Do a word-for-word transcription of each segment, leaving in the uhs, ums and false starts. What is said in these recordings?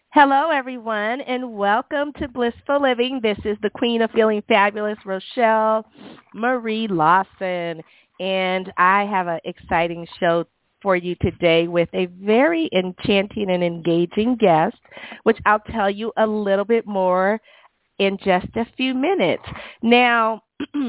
Hello, everyone, and welcome to Blissful Living. This is the Queen of Feeling Fabulous, Rochelle Marie Lawson, and I have an exciting show for you today with a very enchanting and engaging guest, which I'll tell you a little bit more in just a few minutes. Now,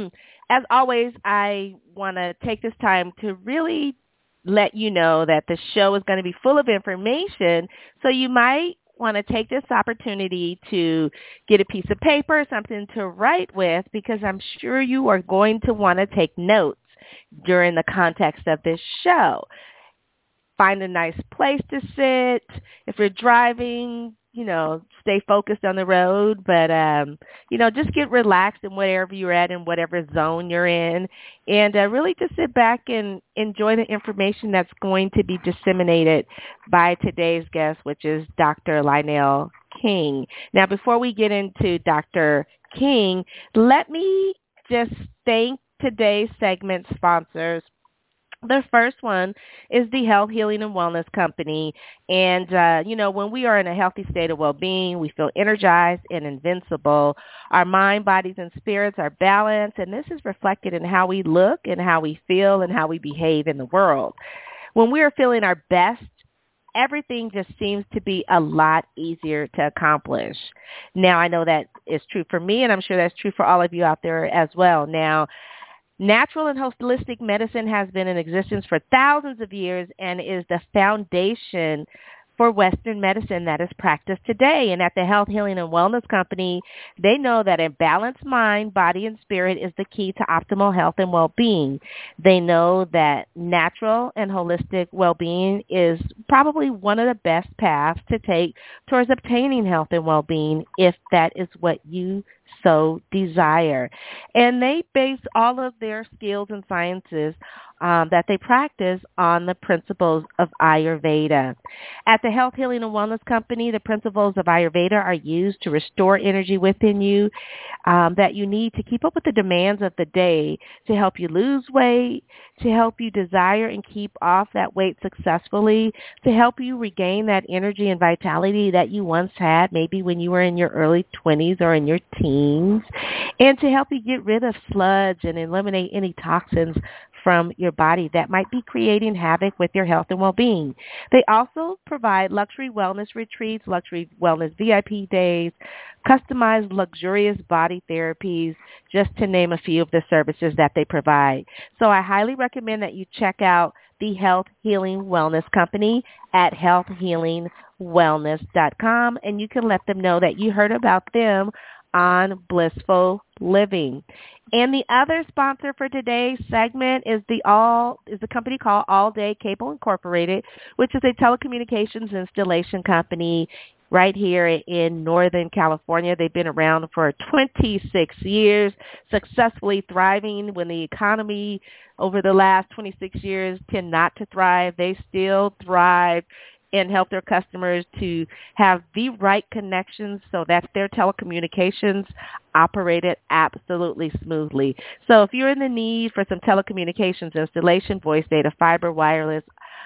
as always, I want to take this time to really let you know that the show is going to be full of information, so you might want to take this opportunity to get a piece of paper, something to write with, because I'm sure you are going to want to take notes during the context of this show. Find a nice place to sit. If you're driving, you know, stay focused on the road, but, um, you know, just get relaxed in wherever you're at in whatever zone you're in, and uh, really just sit back and enjoy the information that's going to be disseminated by today's guest, which is Doctor Lionel King. Now, before we get into Doctor King, let me just thank today's segment sponsors. The first one is the Health, Healing, and Wellness Company. And, uh, you know, when we are in a healthy state of well-being, we feel energized and invincible. Our mind, bodies, and spirits are balanced, and this is reflected in how we look and how we feel and how we behave in the world. When we are feeling our best, everything just seems to be a lot easier to accomplish. Now, I know that is true for me, and I'm sure that's true for all of you out there as well. Now, natural and holistic medicine has been in existence for thousands of years and is the foundation for Western medicine that is practiced today. And at the Health, Healing, and Wellness Company, they know that a balanced mind, body, and spirit is the key to optimal health and well-being. They know that natural and holistic well-being is probably one of the best paths to take towards obtaining health and well-being if that is what you so desire. And they base all of their skills and sciences um, that they practice on the principles of Ayurveda. At the Health, Healing, and Wellness Company, the principles of Ayurveda are used to restore energy within you um, that you need to keep up with the demands of the day, to help you lose weight, to help you desire and keep off that weight successfully, to help you regain that energy and vitality that you once had, maybe when you were in your early twenties or in your teens, and to help you get rid of sludge and eliminate any toxins from your body that might be creating havoc with your health and well-being. They also provide luxury wellness retreats, luxury wellness V I P days, customized luxurious body therapies, just to name a few of the services that they provide. So I highly recommend that you check out the Health, Healing, Wellness Company at health healing wellness dot com, and you can let them know that you heard about them on Blissful Living. And the other sponsor for today's segment is the all is the company called All Day Cable Incorporated, which is a telecommunications installation company right here in Northern California. They've been around for twenty-six years, successfully thriving when the economy over the last twenty-six years tend not to thrive. They still thrive and help their customers to have the right connections so that their telecommunications operated absolutely smoothly. So if you're in the need for some telecommunications installation, voice data, fiber, wireless,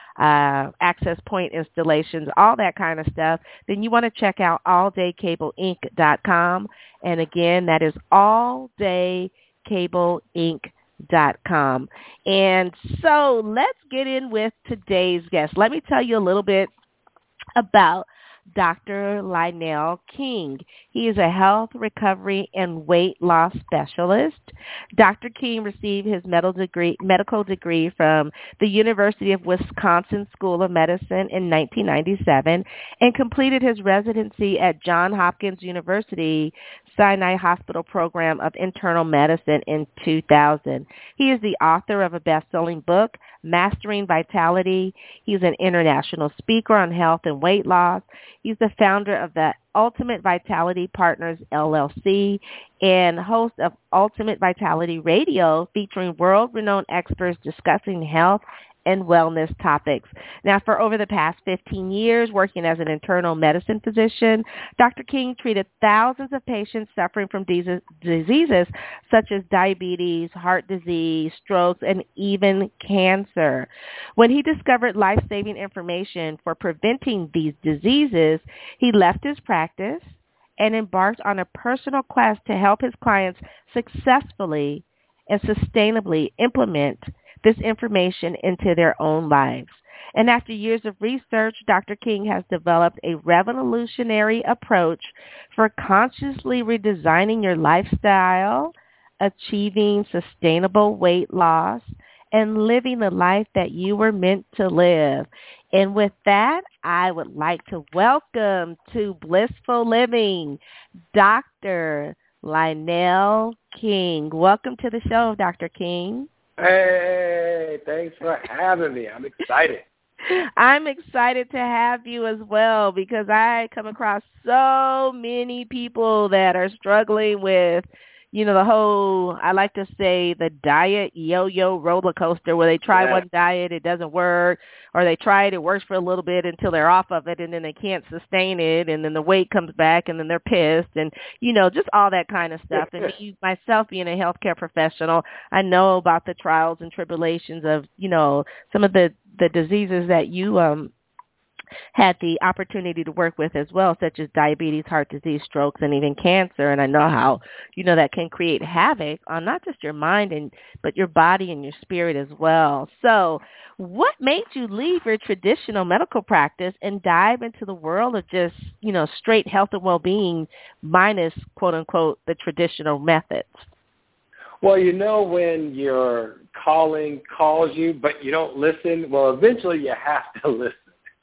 uh, access point installations, all that kind of stuff, then you want to check out all day cable inc dot com. And again, that is all day cable inc dot com. And so let's get in with today's guest. Let me tell you a little bit about Doctor Lionel King. He is a health, recovery, and weight loss specialist. Doctor King received his medical degree, medical degree from the University of Wisconsin School of Medicine in nineteen ninety-seven and completed his residency at Johns Hopkins University Sinai Hospital Program of Internal Medicine in two thousand. He is the author of a best-selling book, Mastering Vitality. He's an international speaker on health and weight loss. He's the founder of the Ultimate Vitality Partners, L L C, and host of Ultimate Vitality Radio, featuring world-renowned experts discussing health and wellness topics. Now, for over the past fifteen years, working as an internal medicine physician, Doctor King treated thousands of patients suffering from diseases, diseases such as diabetes, heart disease, strokes, and even cancer. When he discovered life-saving information for preventing these diseases, he left his practice and embarked on a personal quest to help his clients successfully and sustainably implement this information into their own lives. And after years of research, Doctor King has developed a revolutionary approach for consciously redesigning your lifestyle, achieving sustainable weight loss, and living the life that you were meant to live. And with that, I would like to welcome to Blissful Living, Doctor Lionel King. Welcome to the show, Doctor King. Hey, thanks for having me. I'm excited. I'm excited to have you as well because I come across so many people that are struggling with, you know, the whole, I like to say, the diet yo-yo roller coaster where they try yeah. one diet, it doesn't work, or they try it, it works for a little bit until they're off of it, and then they can't sustain it, and then the weight comes back, and then they're pissed, and, you know, just all that kind of stuff. And me, myself being a healthcare professional, I know about the trials and tribulations of, you know, some of the, the diseases that you um had the opportunity to work with as well, such as diabetes, heart disease, strokes, and even cancer. And I know how, you know, that can create havoc on not just your mind, and but your body and your spirit as well. So what made you leave your traditional medical practice and dive into the world of just, you know, straight health and well-being minus, quote, unquote, the traditional methods? Well, you know, when your calling calls you, but you don't listen, well, eventually you have to listen.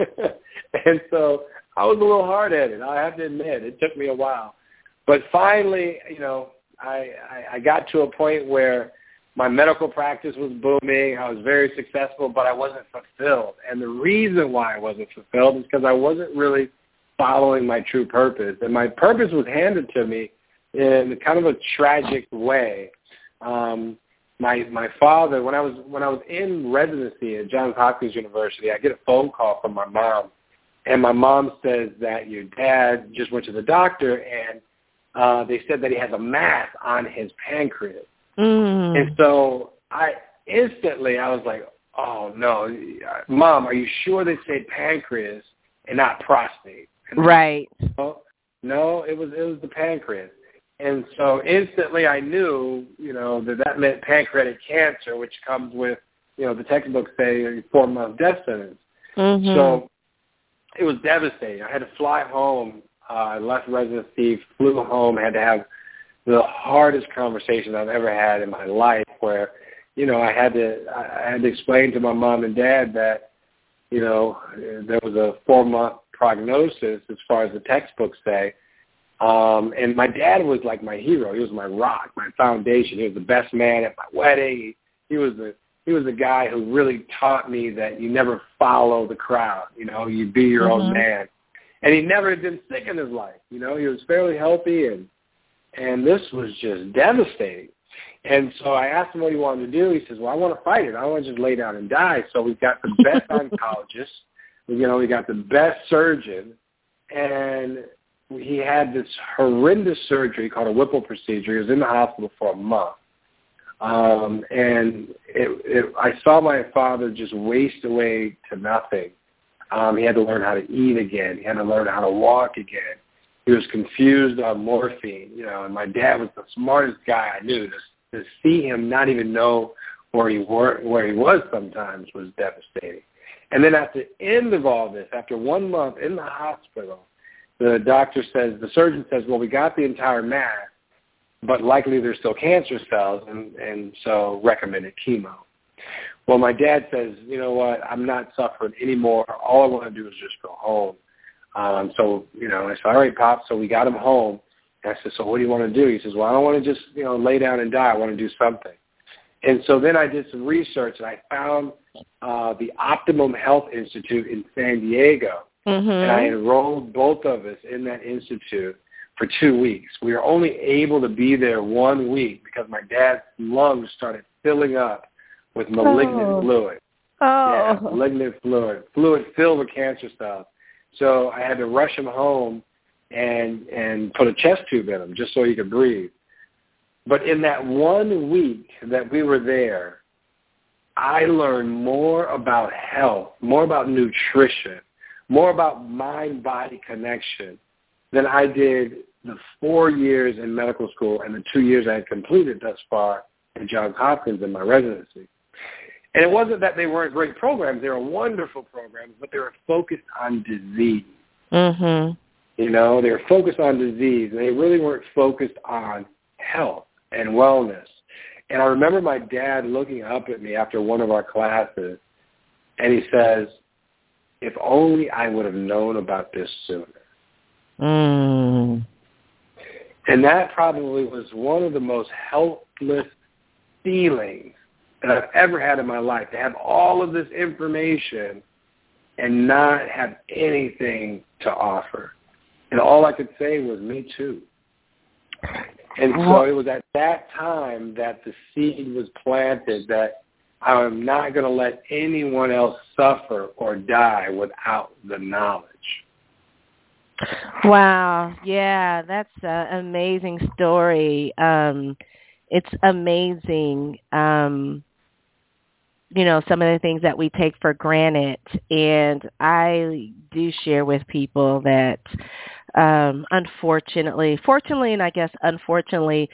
And so I was a little hard-headed, I have to admit. It took me a while. But finally, you know, I, I, I got to a point where my medical practice was booming. I was very successful, but I wasn't fulfilled. And the reason why I wasn't fulfilled is because I wasn't really following my true purpose. And my purpose was handed to me in kind of a tragic way. Um, My my father, when I was when I was in residency at Johns Hopkins University, I get a phone call from my mom, and my mom says that your dad just went to the doctor, and uh, they said that he has a mass on his pancreas. Mm. And so I instantly I was like, oh no, Mom, are you sure they say pancreas and not prostate? And right. No, no, it was it was the pancreas. And so instantly I knew, you know, that that meant pancreatic cancer, which comes with, you know, the textbooks say a four-month death sentence. Mm-hmm. So it was devastating. I had to fly home. Uh, I left residency, flew home, had to have the hardest conversation I've ever had in my life where, you know, I had to I had to explain to my mom and dad that, you know, there was a four-month prognosis as far as the textbooks say. Um, and my dad was like my hero. He was my rock, my foundation. He was the best man at my wedding. He, he was the he was the guy who really taught me that you never follow the crowd. You know, you be your mm-hmm. own man. And he never had been sick in his life. You know, he was fairly healthy, and and this was just devastating. And so I asked him what he wanted to do. He says, well, I want to fight it. I want to just lay down and die. So we've got the best oncologist. You know, we got the best surgeon, and he had this horrendous surgery called a Whipple procedure. He was in the hospital for a month. Um, and it, it, I saw my father just waste away to nothing. Um, he had to learn how to eat again. He had to learn how to walk again. He was confused on morphine, you know, and my dad was the smartest guy I knew. To, to see him not even know where he, were, where he was sometimes was devastating. And then at the end of all this, after one month in the hospital, the doctor says, the surgeon says, well, we got the entire mass, but likely there's still cancer cells, and, and so recommended chemo. Well, my dad says, you know what, I'm not suffering anymore. All I want to do is just go home. Um, so, you know, I said, all right, Pop, so we got him home. And I said, so what do you want to do? He says, well, I don't want to just, you know, lay down and die. I want to do something. And so then I did some research, and I found uh, the Optimum Health Institute in San Diego. Mm-hmm. And I enrolled both of us in that institute for two weeks. We were only able to be there one week because my dad's lungs started filling up with malignant oh. fluid. Oh. Yeah, malignant fluid, fluid filled with cancer cells. So I had to rush him home and and put a chest tube in him just so he could breathe. But in that one week that we were there, I learned more about health, more about nutrition, more about mind-body connection than I did the four years in medical school and the two years I had completed thus far at Johns Hopkins in my residency. And it wasn't that they weren't great programs. They were wonderful programs, but they were focused on disease. Mhm. You know, they were focused on disease. And they really weren't focused on health and wellness. And I remember my dad looking up at me after one of our classes, and he says, if only I would have known about this sooner. Mm. And that probably was one of the most helpless feelings that I've ever had in my life, to have all of this information and not have anything to offer. And all I could say was, me too. And so it was at that time that the seed was planted that I'm not going to let anyone else suffer or die without the knowledge. Wow. Yeah, that's an amazing story. Um, it's amazing, um, you know, some of the things that we take for granted. And I do share with people that, um, unfortunately, fortunately, and I guess unfortunately,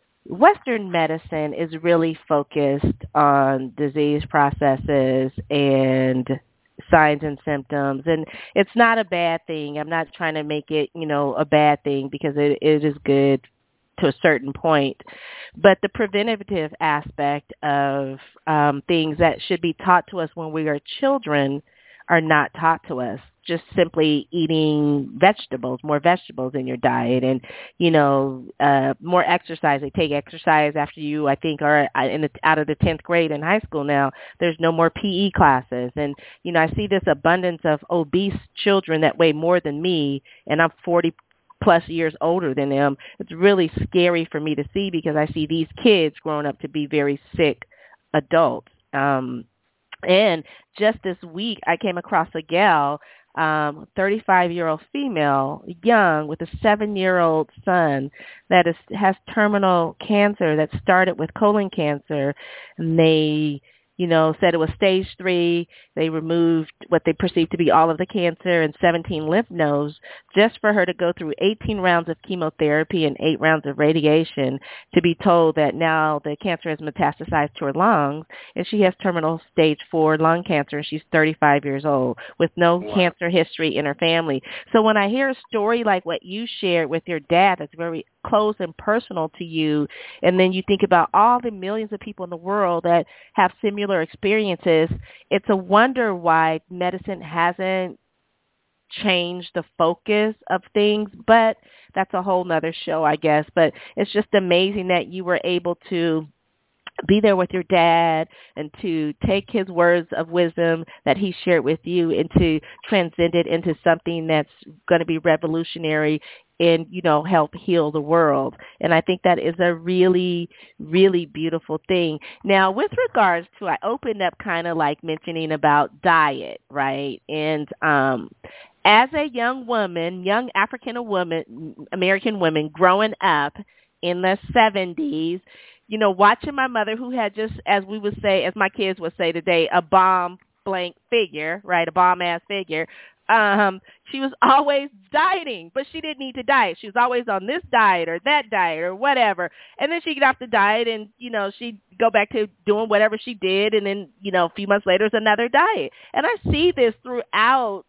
Western medicine is really focused on disease processes and signs and symptoms, and it's not a bad thing. I'm not trying to make it, you know, a bad thing, because it, it is good to a certain point. But the preventative aspect of um, things that should be taught to us when we are children are not taught to us. Just simply eating vegetables, more vegetables in your diet, and, you know, uh, more exercise. They take exercise after you, I think, are in the, out of the tenth grade in high school now. There's no more P E classes. And, you know, I see this abundance of obese children that weigh more than me, and I'm forty plus years older than them. It's really scary for me to see, because I see these kids growing up to be very sick adults. Um, and just this week, I came across a gal, um, thirty-five-year-old female, young, with a seven-year-old son that is has terminal cancer that started with colon cancer. And they, you know, said it was stage three. They removed what they perceived to be all of the cancer and seventeen lymph nodes, just for her to go through eighteen rounds of chemotherapy and eight rounds of radiation, to be told that now the cancer has metastasized to her lungs, and she has terminal stage four lung cancer, and she's thirty-five years old with no wow. cancer history in her family. So when I hear a story like what you shared with your dad, that's very close and personal to you, and then you think about all the millions of people in the world that have similar experiences, it's a wonder why medicine hasn't changed the focus of things. But that's a whole nother show, I guess. But it's just amazing that you were able to be there with your dad and to take his words of wisdom that he shared with you and to transcend it into something that's going to be revolutionary and, you know, help heal the world. And I think that is a really, really beautiful thing. Now, with regards to, I opened up kind of like mentioning about diet, right? And um, as a young woman, young African woman, American woman growing up in the seventies, you know, watching my mother, who had just, as we would say, as my kids would say today, a bomb blank figure, right, a bomb-ass figure, um, she was always dieting, but she didn't need to diet. She was always on this diet or that diet or whatever. And then she'd get off the diet and, you know, she'd go back to doing whatever she did. And then, you know, a few months later, it's another diet. And I see this throughout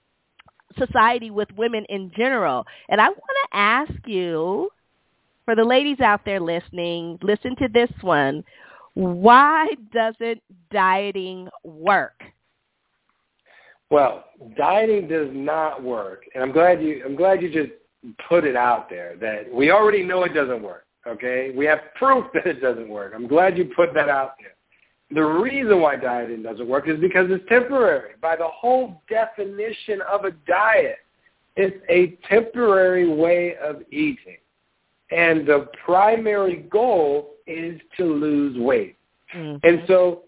society with women in general. And I want to ask you, for the ladies out there listening, listen to this one. Why doesn't dieting work? Well, dieting does not work, and I'm glad you I'm glad you just put it out there that we already know it doesn't work. Okay, we have proof that it doesn't work. I'm glad you put that out there. The reason why dieting doesn't work is because it's temporary. By the whole definition of a diet, it's a temporary way of eating. And the primary goal is to lose weight. Mm-hmm. And so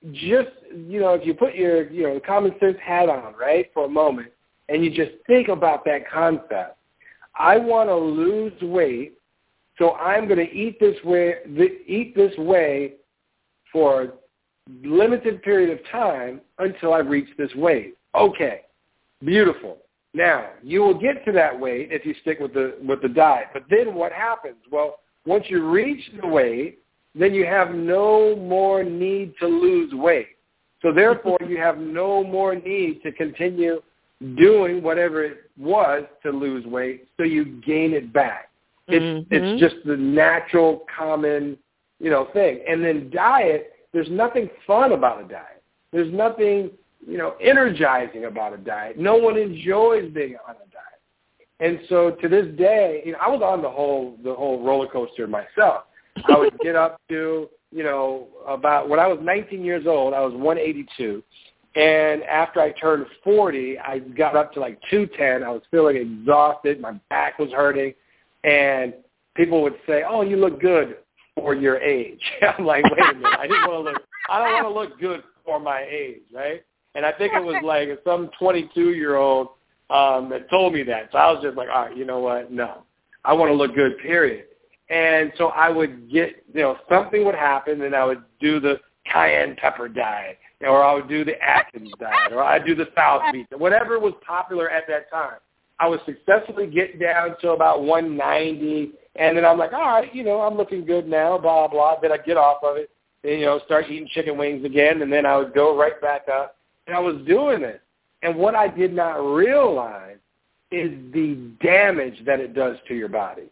just, you know, if you put your, you know, common sense hat on, right, for a moment, and you just think about that concept, I want to lose weight, so I'm going to eat this way, eat this way for a limited period of time until I reach this weight. Okay, beautiful. Now, you will get to that weight if you stick with the with the diet. But then what happens? Well, once you reach the weight, then you have no more need to lose weight. So therefore, you have no more need to continue doing whatever it was to lose weight, so you gain it back. It's, mm-hmm. it's just the natural, common, you know, thing. And then diet, there's nothing fun about a diet. There's nothing, you know, energizing about a diet. No one enjoys being on a diet. And so to this day, you know, I was on the whole the whole roller coaster myself. I would get up to, you know, about when I was nineteen years old, I was one eighty-two. And after I turned forty, I got up to like two ten. I was feeling exhausted. My back was hurting. And people would say, oh, you look good for your age. I'm like, wait a minute. I didn't want to look, I don't want to look good for my age, right? And I think it was like some twenty-two-year-old um, that told me that. So I was just like, all right, you know what? No. I want to look good, period. And so I would get, you know, something would happen, and I would do the cayenne pepper diet, or I would do the Atkins diet, or I'd do the South Beach, whatever was popular at that time. I would successfully get down to about one ninety, and then I'm like, all right, you know, I'm looking good now, blah, blah. Then I'd get off of it and, you know, start eating chicken wings again, and then I would go right back up. And I was doing this. And what I did not realize is the damage that it does to your body.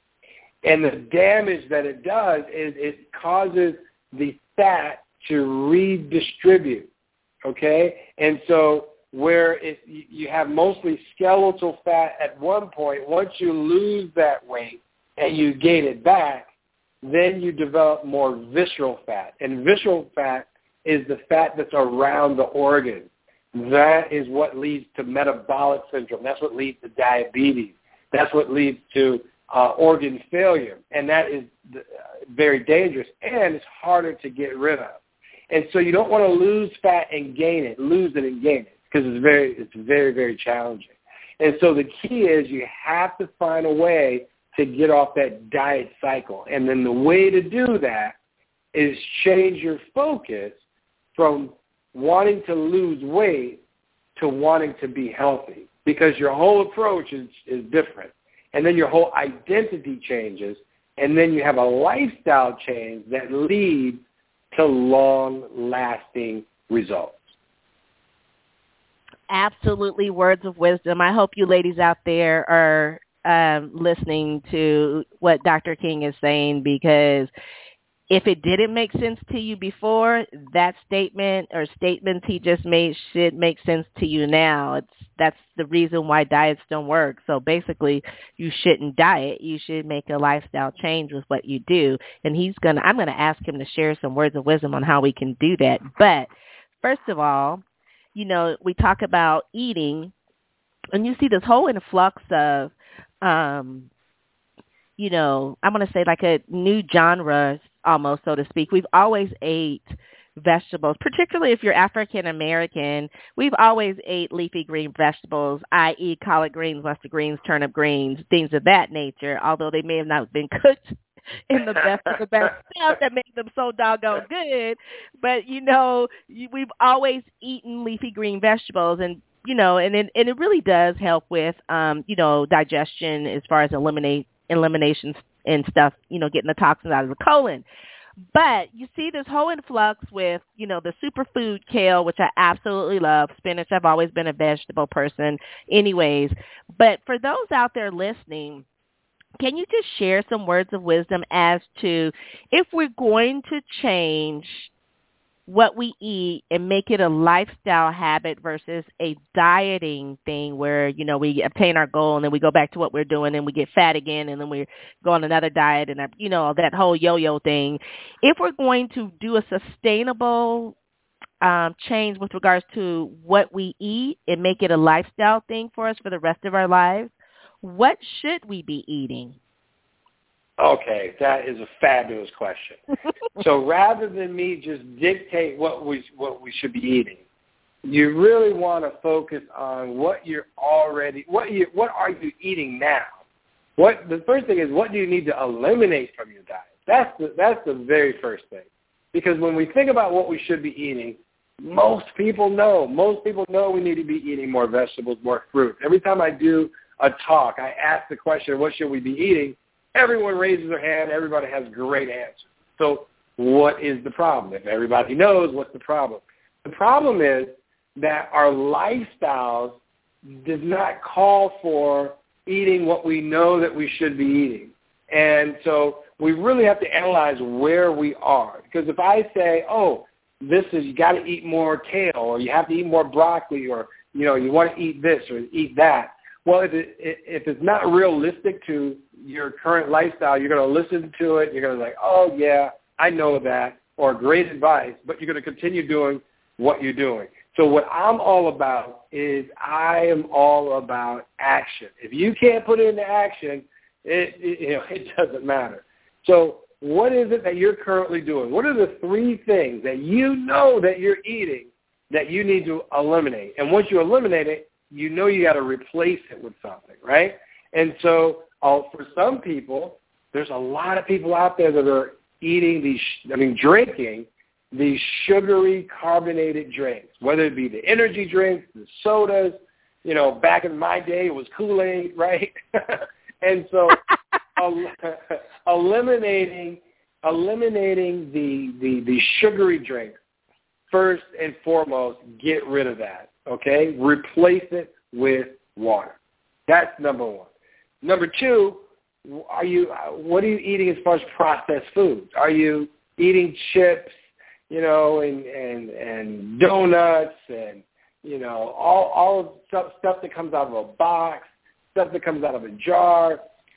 And the damage that it does is it causes the fat to redistribute, okay? And so where it, you have mostly skeletal fat at one point, once you lose that weight and you gain it back, then you develop more visceral fat. And visceral fat is the fat that's around the organs. That is what leads to metabolic syndrome. That's what leads to diabetes. That's what leads to uh, organ failure. And that is uh, very dangerous, and it's harder to get rid of. And so you don't want to lose fat and gain it, lose it and gain it, because it's very, it's very, very challenging. And so the key is you have to find a way to get off that diet cycle. And then the way to do that is change your focus from wanting to lose weight to wanting to be healthy, because your whole approach is, is different. And then your whole identity changes, and then you have a lifestyle change that leads to long-lasting results. Absolutely, words of wisdom. I hope you ladies out there are um, listening to what Doctor King is saying, because if it didn't make sense to you before, that statement or statements he just made should make sense to you now. It's that's the reason why diets don't work. So basically, you shouldn't diet. You should make a lifestyle change with what you do. And he's gonna. I'm gonna ask him to share some words of wisdom on how we can do that. But first of all, you know, we talk about eating, and you see this whole influx of, um, you know, I'm going to say like a new genre almost, so to speak. We've always ate vegetables, particularly if you're African American. We've always ate leafy green vegetables, that is collard greens, mustard greens, turnip greens, things of that nature, although they may have not been cooked in the best of the best stuff that made them so doggone good. But, you know, we've always eaten leafy green vegetables, and, you know, and it, and it really does help with, um, you know, digestion as far as eliminate elimination and stuff, you know, getting the toxins out of the colon. But you see this whole influx with, you know, the superfood kale, which I absolutely love. Spinach, I've always been a vegetable person anyways. But for those out there listening, can you just share some words of wisdom as to if we're going to change what we eat and make it a lifestyle habit versus a dieting thing where, you know, we obtain our goal and then we go back to what we're doing and we get fat again and then we go on another diet and, you know, that whole yo-yo thing. If we're going to do a sustainable um, change with regards to what we eat and make it a lifestyle thing for us for the rest of our lives, what should we be eating? Okay, that is a fabulous question. So rather than me just dictate what we what we should be eating, you really want to focus on what you're already what you what are you eating now. What the first thing is, what do you need to eliminate from your diet? That's the that's the very first thing. Because when we think about what we should be eating, most people know. Most people know we need to be eating more vegetables, more fruit. Every time I do a talk, I ask the question, what should we be eating? Everyone raises their hand. Everybody has great answers. So what is the problem? If everybody knows, what's the problem? The problem is that our lifestyles does not call for eating what we know that we should be eating. And so we really have to analyze where we are. Because if I say, oh, this is, you got to eat more kale, or you have to eat more broccoli, or, you know, you want to eat this or eat that. Well, if, it, if it's not realistic to your current lifestyle, you're going to listen to it. You're going to be like, oh, yeah, I know that, or great advice, but you're going to continue doing what you're doing. So what I'm all about is I am all about action. If you can't put it into action, it, it, you know, it doesn't matter. So what is it that you're currently doing? What are the three things that you know that you're eating that you need to eliminate? And once you eliminate it, you know you got to replace it with something, right? And so uh, for some people, there's a lot of people out there that are eating these, I mean, drinking these sugary carbonated drinks, whether it be the energy drinks, the sodas. You know, back in my day, it was Kool-Aid, right? And so el- eliminating eliminating the, the, the sugary drinks, first and foremost, get rid of that, okay? Replace it with water. That's number one. Number two, are you? what are you eating as far as processed foods? Are you eating chips, you know, and, and, and donuts and, you know, all, all stuff, stuff that comes out of a box, stuff that comes out of a jar,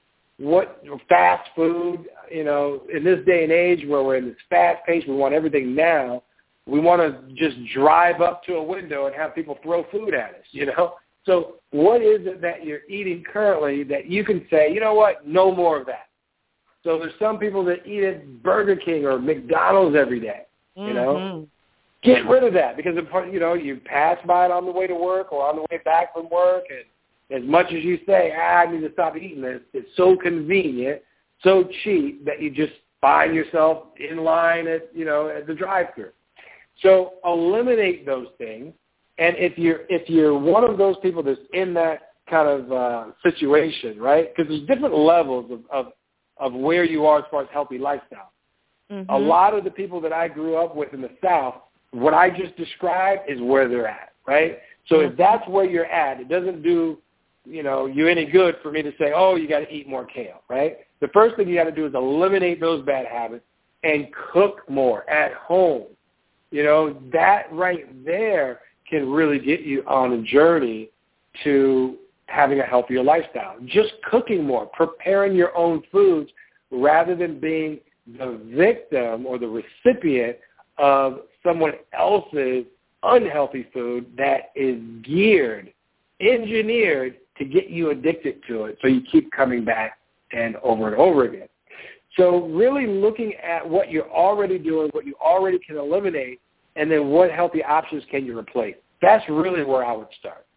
what fast food, you know, in this day and age where we're in this fast pace, we want everything now, we want to just drive up to a window and have people throw food at us, you know. So what is it that you're eating currently that you can say, you know what, no more of that? So there's some people that eat at Burger King or McDonald's every day, you know. Mm-hmm. Get rid of that because, you know, you pass by it on the way to work or on the way back from work, and as much as you say, ah, I need to stop eating this, it's so convenient, so cheap that you just find yourself in line at, you know, at the drive-thru. So eliminate those things. And if you're if you're one of those people that's in that kind of uh, situation, right? Because there's different levels of, of of where you are as far as healthy lifestyle. Mm-hmm. A lot of the people that I grew up with in the South, what I just described is where they're at, right? So mm-hmm. if that's where you're at, it doesn't do, you know, you any good for me to say, oh, you got to eat more kale, right? The first thing you got to do is eliminate those bad habits and cook more at home. You know, that right there can really get you on a journey to having a healthier lifestyle. Just cooking more, preparing your own foods rather than being the victim or the recipient of someone else's unhealthy food that is geared, engineered to get you addicted to it so you keep coming back and over and over again. So really looking at what you're already doing, what you already can eliminate, and then what healthy options can you replace? That's really where I would start.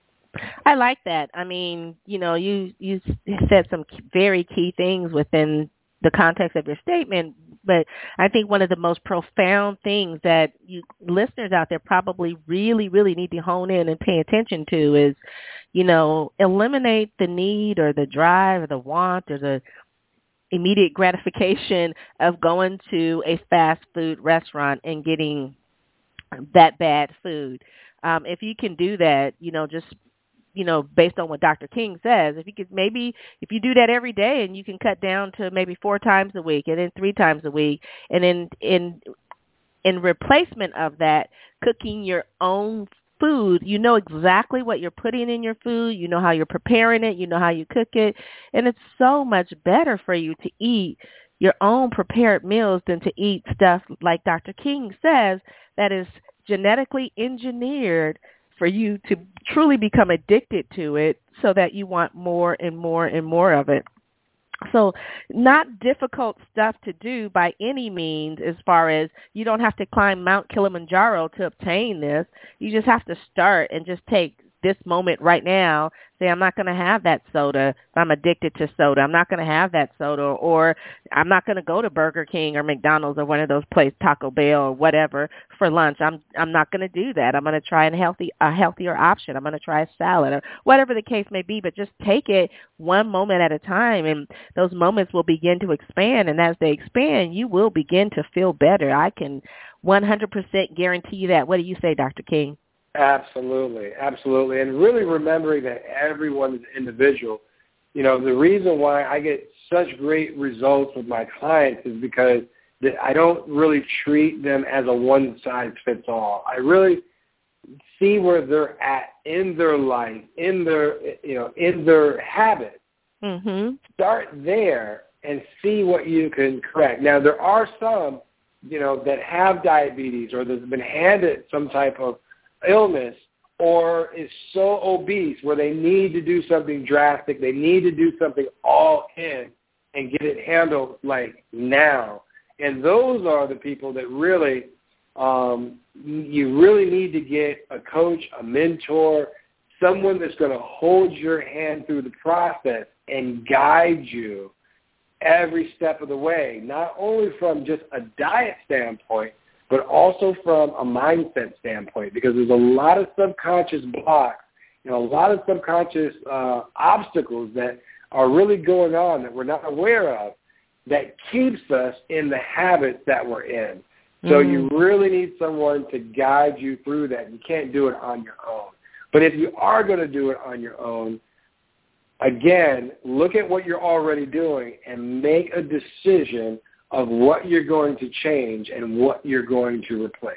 I like that. I mean, you know, you, you said some very key things within the context of your statement, but I think one of the most profound things that you listeners out there probably really, really need to hone in and pay attention to is, you know, eliminate the need or the drive or the want or the immediate gratification of going to a fast food restaurant and getting that bad food. Um, if you can do that, you know, just, you know, based on what Doctor King says, if you could maybe, if you do that every day and you can cut down to maybe four times a week and then three times a week, and then in, in replacement of that, cooking your own food, you know exactly what you're putting in your food, you know how you're preparing it, you know how you cook it, and it's so much better for you to eat your own prepared meals than to eat stuff like Doctor King says that is genetically engineered for you to truly become addicted to it so that you want more and more and more of it. So not difficult stuff to do by any means, as far as you don't have to climb Mount Kilimanjaro to obtain this. You just have to start and just take this moment right now. Say, I'm not going to have that soda if I'm addicted to soda. I'm not going to have that soda, or I'm not going to go to Burger King or McDonald's or one of those places, Taco Bell or whatever, for lunch. I'm I'm not going to do that. I'm going to try a healthy a healthier option. I'm going to try a salad or whatever the case may be, but just take it one moment at a time, and those moments will begin to expand, and as they expand, you will begin to feel better. I can one hundred percent guarantee you that. What do you say, Doctor King? Absolutely, absolutely. And really remembering that everyone is individual. You know, the reason why I get such great results with my clients is because I don't really treat them as a one-size-fits-all. I really see where they're at in their life, in their, you know, in their habits. Mm-hmm. Start there and see what you can correct. Now, there are some, you know, that have diabetes or that's been handed some type of illness or is so obese where they need to do something drastic. They need to do something all in and get it handled like now. And those are the people that really, um, you really need to get a coach, a mentor, someone that's going to hold your hand through the process and guide you every step of the way, not only from just a diet standpoint, but also from a mindset standpoint, because there's a lot of subconscious blocks, you know, a lot of subconscious uh, obstacles that are really going on that we're not aware of that keeps us in the habits that we're in. So mm-hmm. you really need someone to guide you through that. You can't do it on your own. But if you are going to do it on your own, again, look at what you're already doing and make a decision of what you're going to change and what you're going to replace.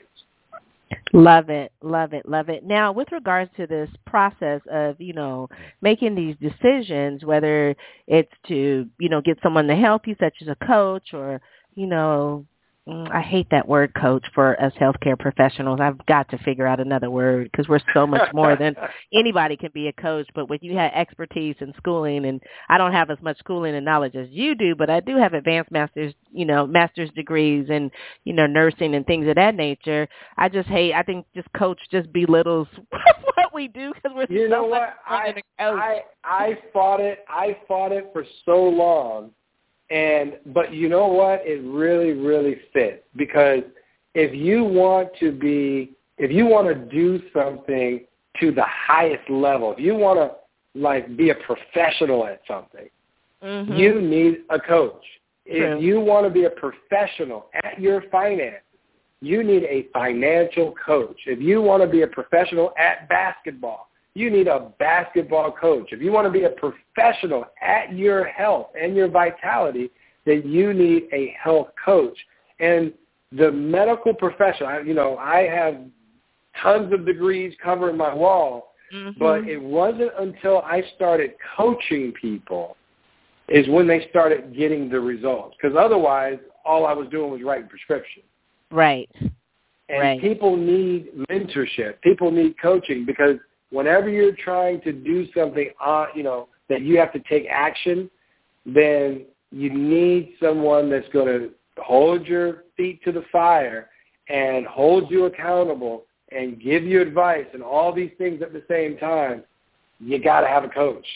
Love it, love it, love it. Now, with regards to this process of, you know, making these decisions, whether it's to, you know, get someone to help you, such as a coach, or, you know, I hate that word coach for us healthcare professionals. I've got to figure out another word because we're so much more than anybody can be a coach. But when you have expertise in schooling, and I don't have as much schooling and knowledge as you do, but I do have advanced master's, you know, master's degrees in, you know, nursing and things of that nature. I just hate, I think just coach just belittles what we do because we're you so know much what? more I, than a coach. I, I fought it. I fought it for so long. And but you know what? It really, really fits, because if you want to be, if you want to do something to the highest level, if you want to like be a professional at something, mm-hmm. you need a coach. True. If you want to be a professional at your finances, you need a financial coach. If you want to be a professional at basketball, you need a basketball coach. If you want to be a professional at your health and your vitality, then you need a health coach. And the medical profession, you know, I have tons of degrees covering my wall, mm-hmm. but it wasn't until I started coaching people is when they started getting the results. Because otherwise, all I was doing was writing prescriptions. Right. And right. people need mentorship. People need coaching, because whenever you're trying to do something, uh, you know, that you have to take action, then you need someone that's going to hold your feet to the fire and hold you accountable and give you advice and all these things at the same time. You got to have a coach.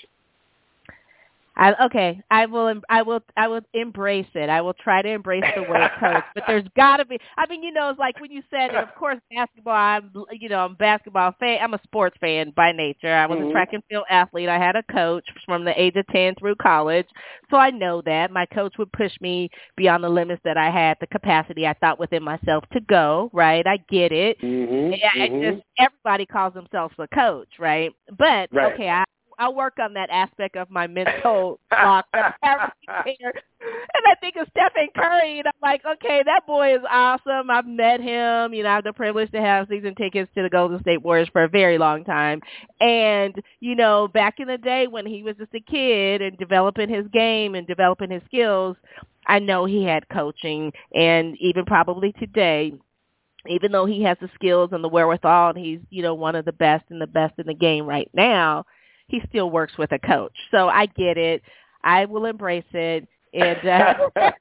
I, okay, I will. I will. I will embrace it. I will try to embrace the word coach. But there's got to be. I mean, you know, it's like when you said, and of course, basketball. I'm, you know, I'm a basketball fan. I'm a sports fan by nature. I was mm-hmm. a track and field athlete. I had a coach from the age of ten through college, so I know that my coach would push me beyond the limits that I had, the capacity I thought within myself to go. Right, I get it. Mm-hmm. I, mm-hmm. just everybody calls themselves a coach, right? But right. okay, I. I'll work on that aspect of my mental block. And I think of Stephen Curry, and I'm like, okay, that boy is awesome. I've met him. You know, I have the privilege to have season tickets to the Golden State Warriors for a very long time. And, you know, back in the day when he was just a kid and developing his game and developing his skills, I know he had coaching. And even probably today, even though he has the skills and the wherewithal, and he's, you know, one of the best and the best in the game right now, he still works with a coach. So I get it. I will embrace it. And uh, but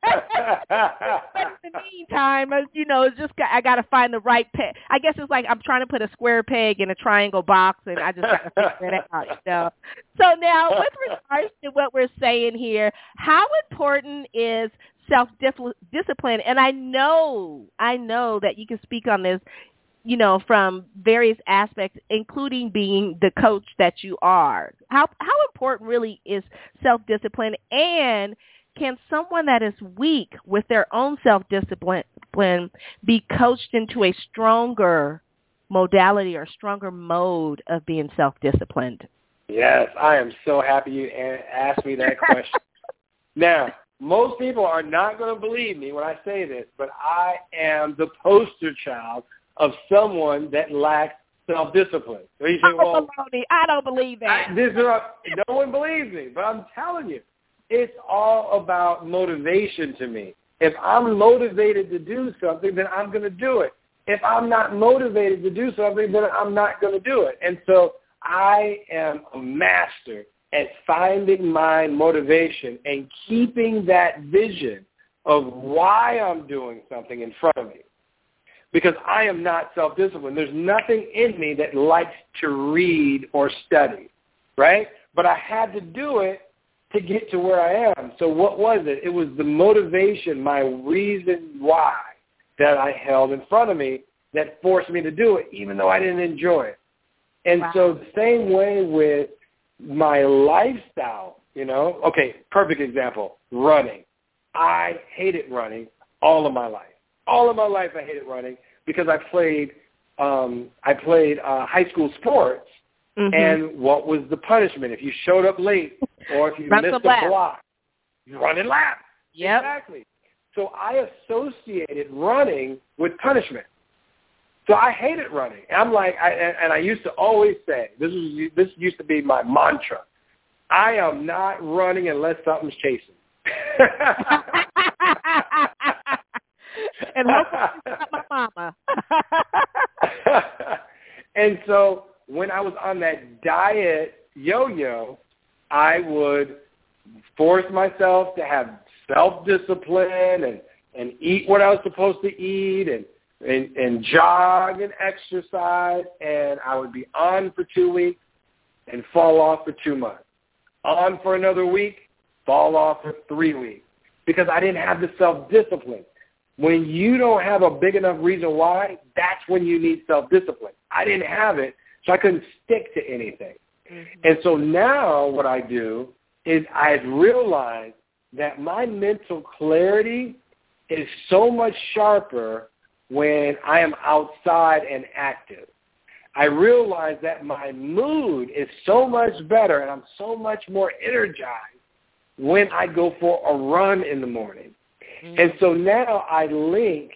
in the meantime, uh, you know, it's just got, I got to find the right peg. I guess it's like I'm trying to put a square peg in a triangle box, and I just got to figure it out. You know? So now, with regards to what we're saying here, how important is self-discipline? And I know, I know that you can speak on this, you know, from various aspects, including being the coach that you are. How how important really is self-discipline, and can someone that is weak with their own self-discipline be coached into a stronger modality or stronger mode of being self-disciplined? Yes, I am so happy you asked me that question. Now, most people are not going to believe me when I say this, but I am the poster child of someone that lacks self-discipline. So you say, oh, well, I don't believe that. I, this is a, no one believes me, but I'm telling you, it's all about motivation to me. If I'm motivated to do something, then I'm going to do it. If I'm not motivated to do something, then I'm not going to do it. And so I am a master at finding my motivation and keeping that vision of why I'm doing something in front of me. Because I am not self-disciplined. There's nothing in me that likes to read or study, right? But I had to do it to get to where I am. So what was it? It was the motivation, my reason why that I held in front of me that forced me to do it, even though I didn't enjoy it. And wow. So the same way with my lifestyle, you know, okay, perfect example, running. I hated running all of my life. All of my life I hated running because I played um, I played uh, high school sports. Mm-hmm. And what was the punishment? If you showed up late or if you Run missed a block, you run and lap. Yep. Exactly. So I associated running with punishment. So I hated running. I'm like, I, and I used to always say, this was this used to be my mantra, I am not running unless something's chasing. And hopefully it's not my mama. And so when I was on that diet yo-yo, I would force myself to have self-discipline and, and eat what I was supposed to eat and, and, and jog and exercise, and I would be on for two weeks and fall off for two months. On for another week, fall off for three weeks because I didn't have the self-discipline. When you don't have a big enough reason why, that's when you need self-discipline. I didn't have it, so I couldn't stick to anything. Mm-hmm. And so now what I do is I realize that my mental clarity is so much sharper when I am outside and active. I realize that my mood is so much better and I'm so much more energized when I go for a run in the morning. Mm-hmm. And so now I link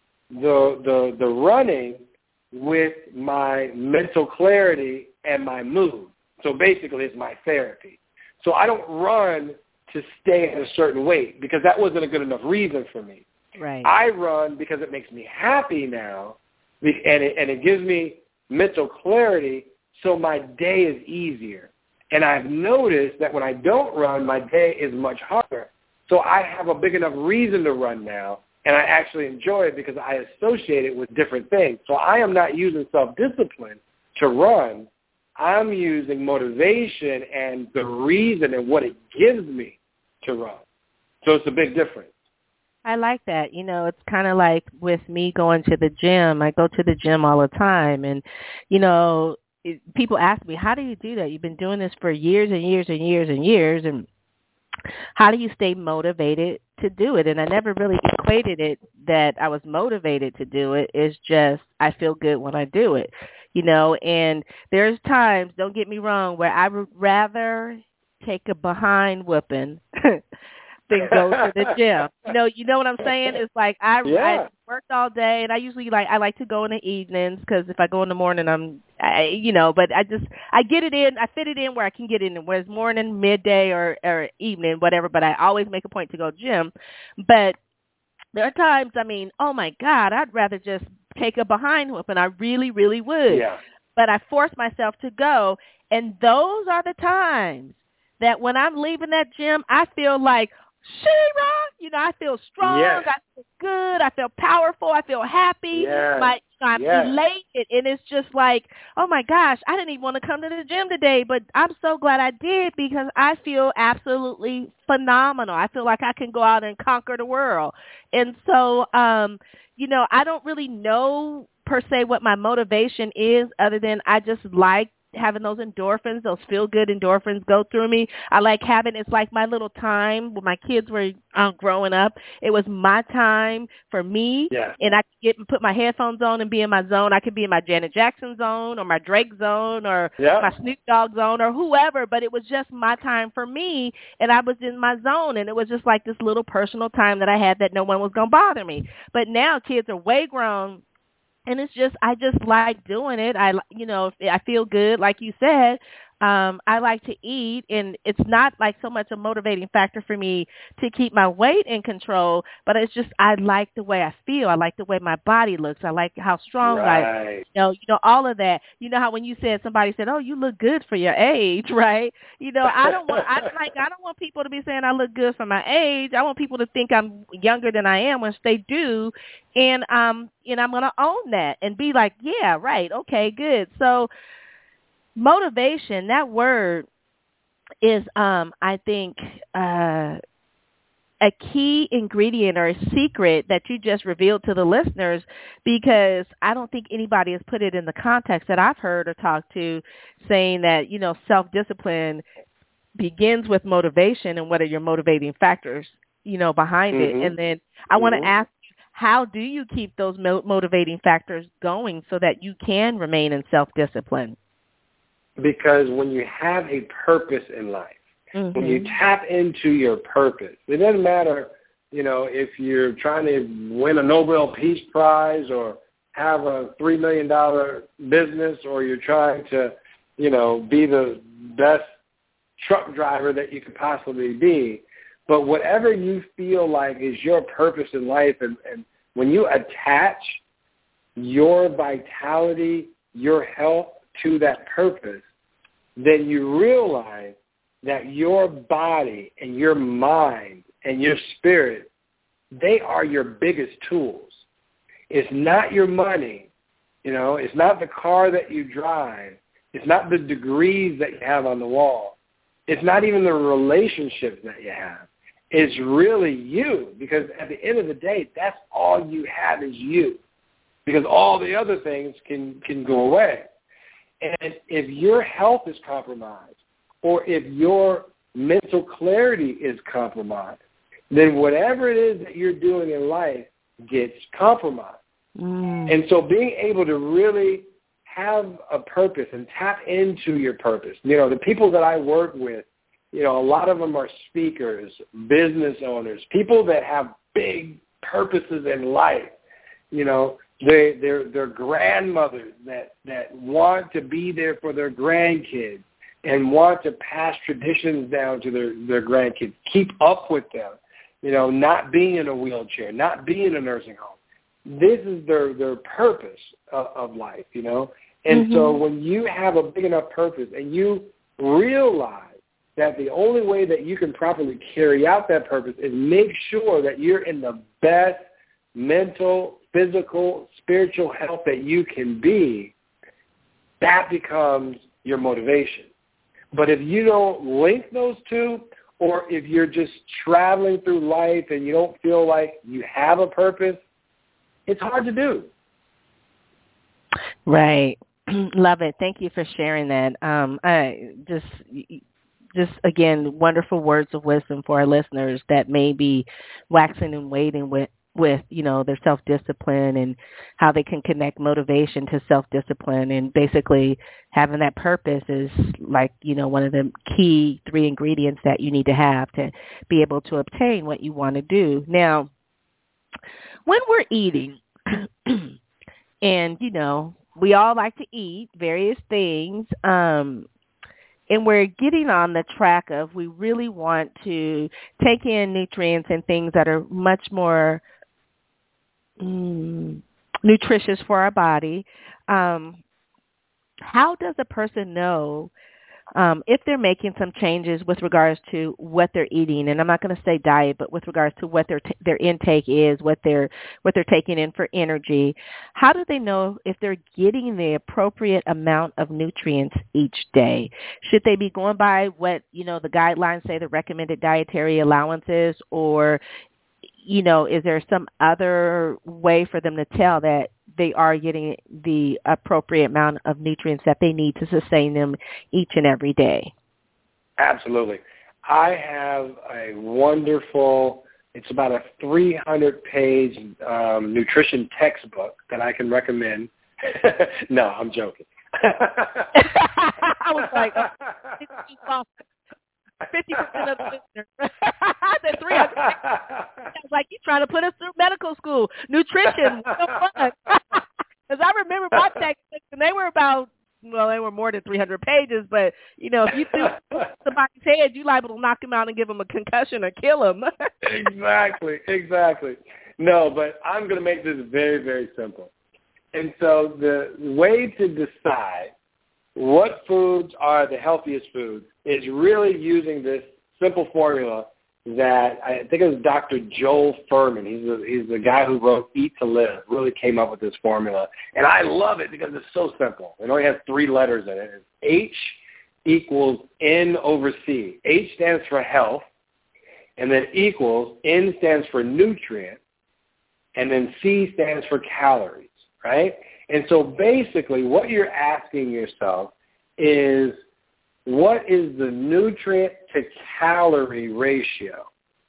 the, the the running with my mental clarity and my mood. So basically it's my therapy. So I don't run to stay at a certain weight because that wasn't a good enough reason for me. Right. I run because it makes me happy now, and it, and it gives me mental clarity so my day is easier. And I've noticed that when I don't run, my day is much harder. So I have a big enough reason to run now, and I actually enjoy it because I associate it with different things. So I am not using self-discipline to run. I'm using motivation and the reason and what it gives me to run. So it's a big difference. I like that. You know, it's kind of like with me going to the gym. I go to the gym all the time. And, you know, it, people ask me, how do you do that? You've been doing this for years and years and years and years. And how do you stay motivated to do it? And I never really equated it that I was motivated to do it. It's just I feel good when I do it, you know. And there's times, don't get me wrong, where I would rather take a behind whooping than go to the gym. You know, you know what I'm saying? It's like I, yeah. I worked all day, and I usually like I like to go in the evenings because if I go in the morning, I'm, I, you know, but I just I get it in, I fit it in where I can get it in, whether it's morning, midday, or or evening, whatever. But I always make a point to go gym. But there are times, I mean, oh my God, I'd rather just take a behind whoop, and I really, really would. Yeah. But I force myself to go, and those are the times that when I'm leaving that gym, I feel like, Shira, you know, I feel strong, Yes. I feel good, I feel powerful, I feel happy, Yes. my, I'm Yes. elated, and it's just like, oh my gosh, I didn't even want to come to the gym today, but I'm so glad I did because I feel absolutely phenomenal. I feel like I can go out and conquer the world. And so, um, you know, I don't really know per se what my motivation is other than I just like having those endorphins, those feel-good endorphins go through me. I like having, it's like my little time when my kids were um, growing up. It was my time for me, Yeah. and I could get and put my headphones on and be in my zone. I could be in my Janet Jackson zone or my Drake zone or Yeah. my Snoop Dogg zone or whoever, but it was just my time for me, and I was in my zone, and it was just like this little personal time that I had that no one was going to bother me. But now kids are way grown, and it's just, I just like doing it. I, you know, I feel good, like you said. Um, I like to eat, and it's not like so much a motivating factor for me to keep my weight in control, but it's just I like the way I feel. I like the way my body looks. I like how strong I, Right. you know, you know, all of that. You know how when you said, somebody said, "Oh, you look good for your age," right? You know, I don't want, I like, I don't want people to be saying I look good for my age. I want people to think I'm younger than I am, which they do, and um, and I'm gonna own that and be like, yeah, right, okay, good. So motivation, that word is, um, I think, uh, a key ingredient or a secret that you just revealed to the listeners, because I don't think anybody has put it in the context that I've heard or talked to, saying that, you know, self-discipline begins with motivation and what are your motivating factors, you know, behind mm-hmm. it. And then I want to mm-hmm. ask, how do you keep those mo- motivating factors going so that you can remain in self-discipline? Because when you have a purpose in life, mm-hmm. when you tap into your purpose, it doesn't matter, you know, if you're trying to win a Nobel Peace Prize or have a three million dollars business, or you're trying to, you know, be the best truck driver that you could possibly be. But whatever you feel like is your purpose in life, and, and when you attach your vitality, your health to that purpose, then you realize that your body and your mind and your spirit, they are your biggest tools. It's not your money, you know, it's not the car that you drive, it's not the degrees that you have on the wall, it's not even the relationships that you have. It's really you, because at the end of the day, that's all you have is you, because all the other things can, can go away. And if your health is compromised, or if your mental clarity is compromised, then whatever it is that you're doing in life gets compromised. Mm. And so being able to really have a purpose and tap into your purpose, you know, the people that I work with, you know, a lot of them are speakers, business owners, people that have big purposes in life, you know, They, they're, they're grandmothers that, that want to be there for their grandkids and want to pass traditions down to their, their grandkids, keep up with them, you know, not being in a wheelchair, not being in a nursing home. This is their, their purpose of, of life, you know. And mm-hmm. so when you have a big enough purpose and you realize that the only way that you can properly carry out that purpose is make sure that you're in the best mental, physical, spiritual health that you can be, that becomes your motivation. But if you don't link those two, or if you're just traveling through life and you don't feel like you have a purpose, it's hard to do. Right. Love it. Thank you for sharing that. Um, I just, just again, wonderful words of wisdom for our listeners that may be waxing and waiting with, with, you know, their self-discipline and how they can connect motivation to self-discipline. And basically having that purpose is like, you know, one of the key three ingredients that you need to have to be able to obtain what you want to do. Now, when we're eating and, you know, we all like to eat various things, um, and we're getting on the track of we really want to take in nutrients and things that are much more Mm, nutritious for our body. Um, how does a person know um, if they're making some changes with regards to what they're eating, and I'm not going to say diet, but with regards to what their t- their intake is, what they're what they're taking in for energy, how do they know if they're getting the appropriate amount of nutrients each day? Should they be going by what, you know, the guidelines say, the recommended dietary allowances, or, you know, is there some other way for them to tell that they are getting the appropriate amount of nutrients that they need to sustain them each and every day? Absolutely. I have a wonderful, it's about a three hundred page um, nutrition textbook that I can recommend. No, I'm joking. I was like, oh, fifty percent of the listeners. The three hundred. I was like, you trying to put us through medical school. Nutrition, because I remember my textbooks, and they were about, well, they were more than three hundred pages, but, you know, if you threw somebody's head, you liable to knock him out and give him a concussion or kill him. Exactly, exactly. No, but I'm going to make this very, very simple. And so the way to decide what foods are the healthiest foods is really using this simple formula that I think it was Doctor Joel Fuhrman. He's the, he's the guy who wrote Eat to Live, really came up with this formula. And I love it because it's so simple. It only has three letters in it. It's H equals N over C. H stands for health, and then equals, N stands for nutrient, and then C stands for calories, right? And so basically what you're asking yourself is, what is the nutrient to calorie ratio?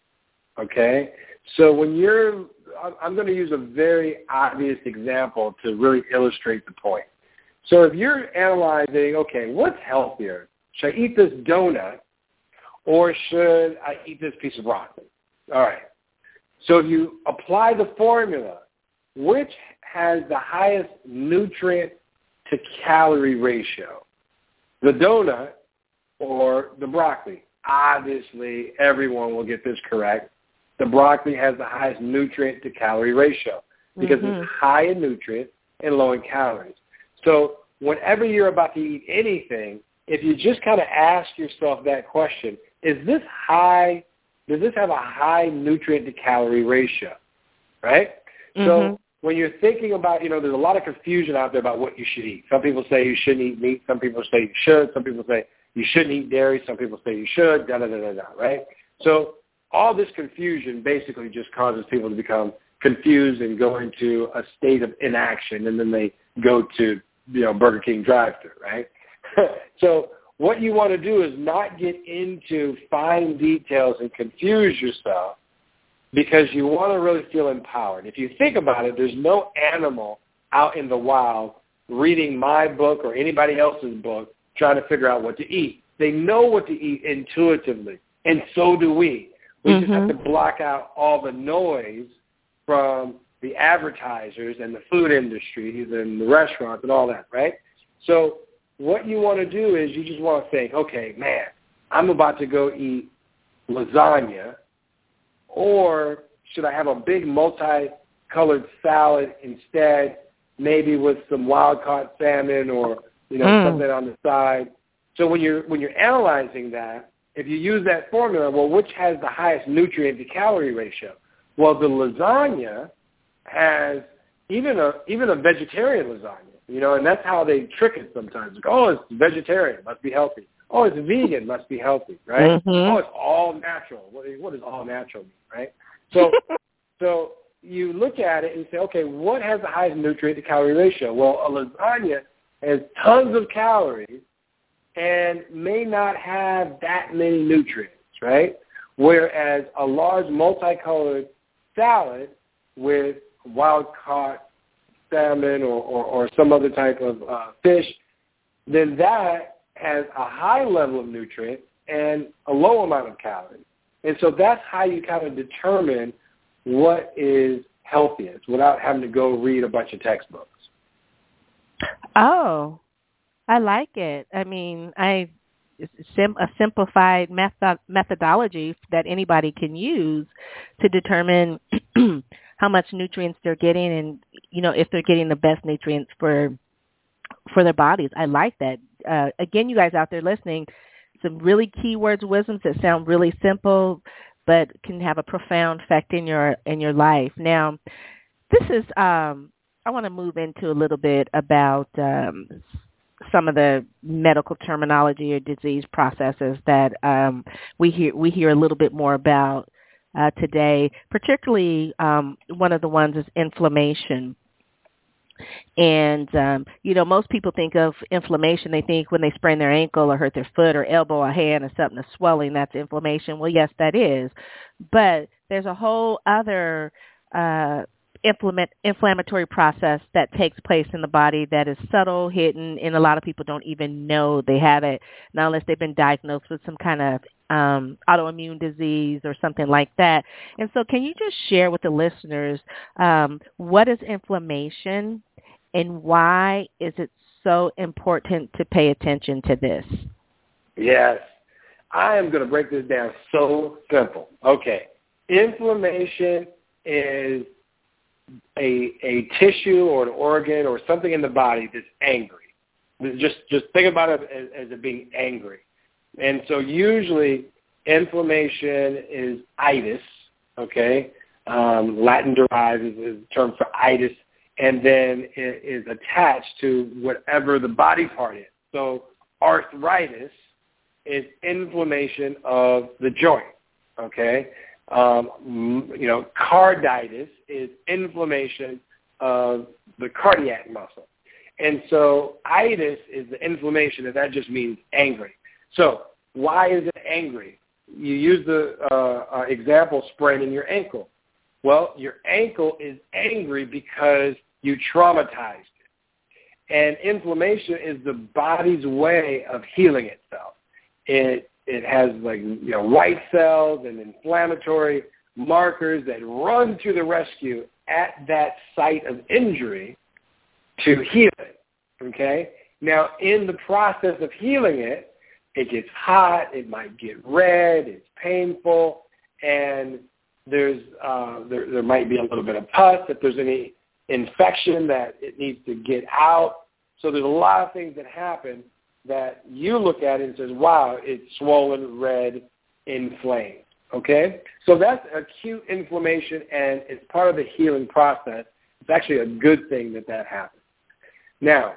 Okay? So when you're, I'm going to use a very obvious example to really illustrate the point. So if you're analyzing, okay, what's healthier? Should I eat this donut or should I eat this piece of broccoli? All right. So if you apply the formula, which has the highest nutrient to calorie ratio? The donut or the broccoli? Obviously, everyone will get this correct. The broccoli has the highest nutrient to calorie ratio because mm-hmm. it's high in nutrients and low in calories. So whenever you're about to eat anything, if you just kind of ask yourself that question, is this high, does this have a high nutrient to calorie ratio, right? Mm-hmm. So when you're thinking about, you know, there's a lot of confusion out there about what you should eat. Some people say you shouldn't eat meat. Some people say you should. Some people say you shouldn't eat dairy. Some people say you should, da-da-da-da-da, right? So all this confusion basically just causes people to become confused and go into a state of inaction, and then they go to, you know, Burger King drive-thru, right? So what you want to do is not get into fine details and confuse yourself, because you want to really feel empowered. If you think about it, there's no animal out in the wild reading my book or anybody else's book trying to figure out what to eat. They know what to eat intuitively, and so do we. We mm-hmm. just have to block out all the noise from the advertisers and the food industries and the restaurants and all that, right? So what you want to do is you just want to think, okay, man, I'm about to go eat lasagna, or should I have a big multicolored salad instead, maybe with some wild-caught salmon or, you know, mm. something on the side? So when you're when you're analyzing that, if you use that formula, well, which has the highest nutrient to calorie ratio? Well, the lasagna has even a even a vegetarian lasagna, you know, and that's how they trick it sometimes. Like, oh, it's vegetarian, must be healthy. Oh, it's vegan, must be healthy, right? Mm-hmm. Oh, it's all natural. What, what does all natural mean, right? So, so you look at it and say, okay, what has the highest nutrient to calorie ratio? Well, a lasagna has tons of calories and may not have that many nutrients, right? Whereas a large multicolored salad with wild-caught salmon or, or, or some other type of uh, fish, then that has a high level of nutrient and a low amount of calories. And so that's how you kind of determine what is healthiest without having to go read a bunch of textbooks. Oh, I like it. I mean, I sim- a simplified method- methodology that anybody can use to determine how much nutrients they're getting and, you know, if they're getting the best nutrients for for their bodies. I like that. uh, again, you guys out there listening, some really key words, wisdoms that sound really simple, but can have a profound effect in your in your life. Now, this is um, I want to move into a little bit about um, some of the medical terminology or disease processes that um, we hear we hear a little bit more about uh, today. Particularly, um, one of the ones is inflammation. And, um, you know, most people think of inflammation. They think when they sprain their ankle or hurt their foot or elbow or hand or something that's swelling, that's inflammation. Well, yes, that is. But there's a whole other uh, implement, inflammatory process that takes place in the body that is subtle, hidden, and a lot of people don't even know they have it, not unless they've been diagnosed with some kind of um, autoimmune disease or something like that. And so can you just share with the listeners um, what is inflammation? And why is it so important to pay attention to this? Yes. I am going to break this down so simple. Okay. Inflammation is a a tissue or an organ or something in the body that's angry. Just just think about it as, as it being angry. And so usually inflammation is itis, okay? Um, Latin derived is the term for itis. And then it is attached to whatever the body part is. So arthritis is inflammation of the joint, okay? Um, you know, carditis is inflammation of the cardiac muscle. And so itis is the inflammation, and that just means angry. So why is it angry? You use the uh, uh, example spraining your ankle. Well, your ankle is angry because you traumatized it. And inflammation is the body's way of healing itself. It it has like you know white cells and inflammatory markers that run to the rescue at that site of injury to heal it. Okay? Now, in the process of healing it, it gets hot, it might get red, it's painful, and there's uh, there, there might be a little bit of pus if there's any infection that it needs to get out. So there's a lot of things that happen that you look at it and says, wow, it's swollen, red, inflamed. Okay? So that's acute inflammation, and it's part of the healing process. It's actually a good thing that that happens. Now,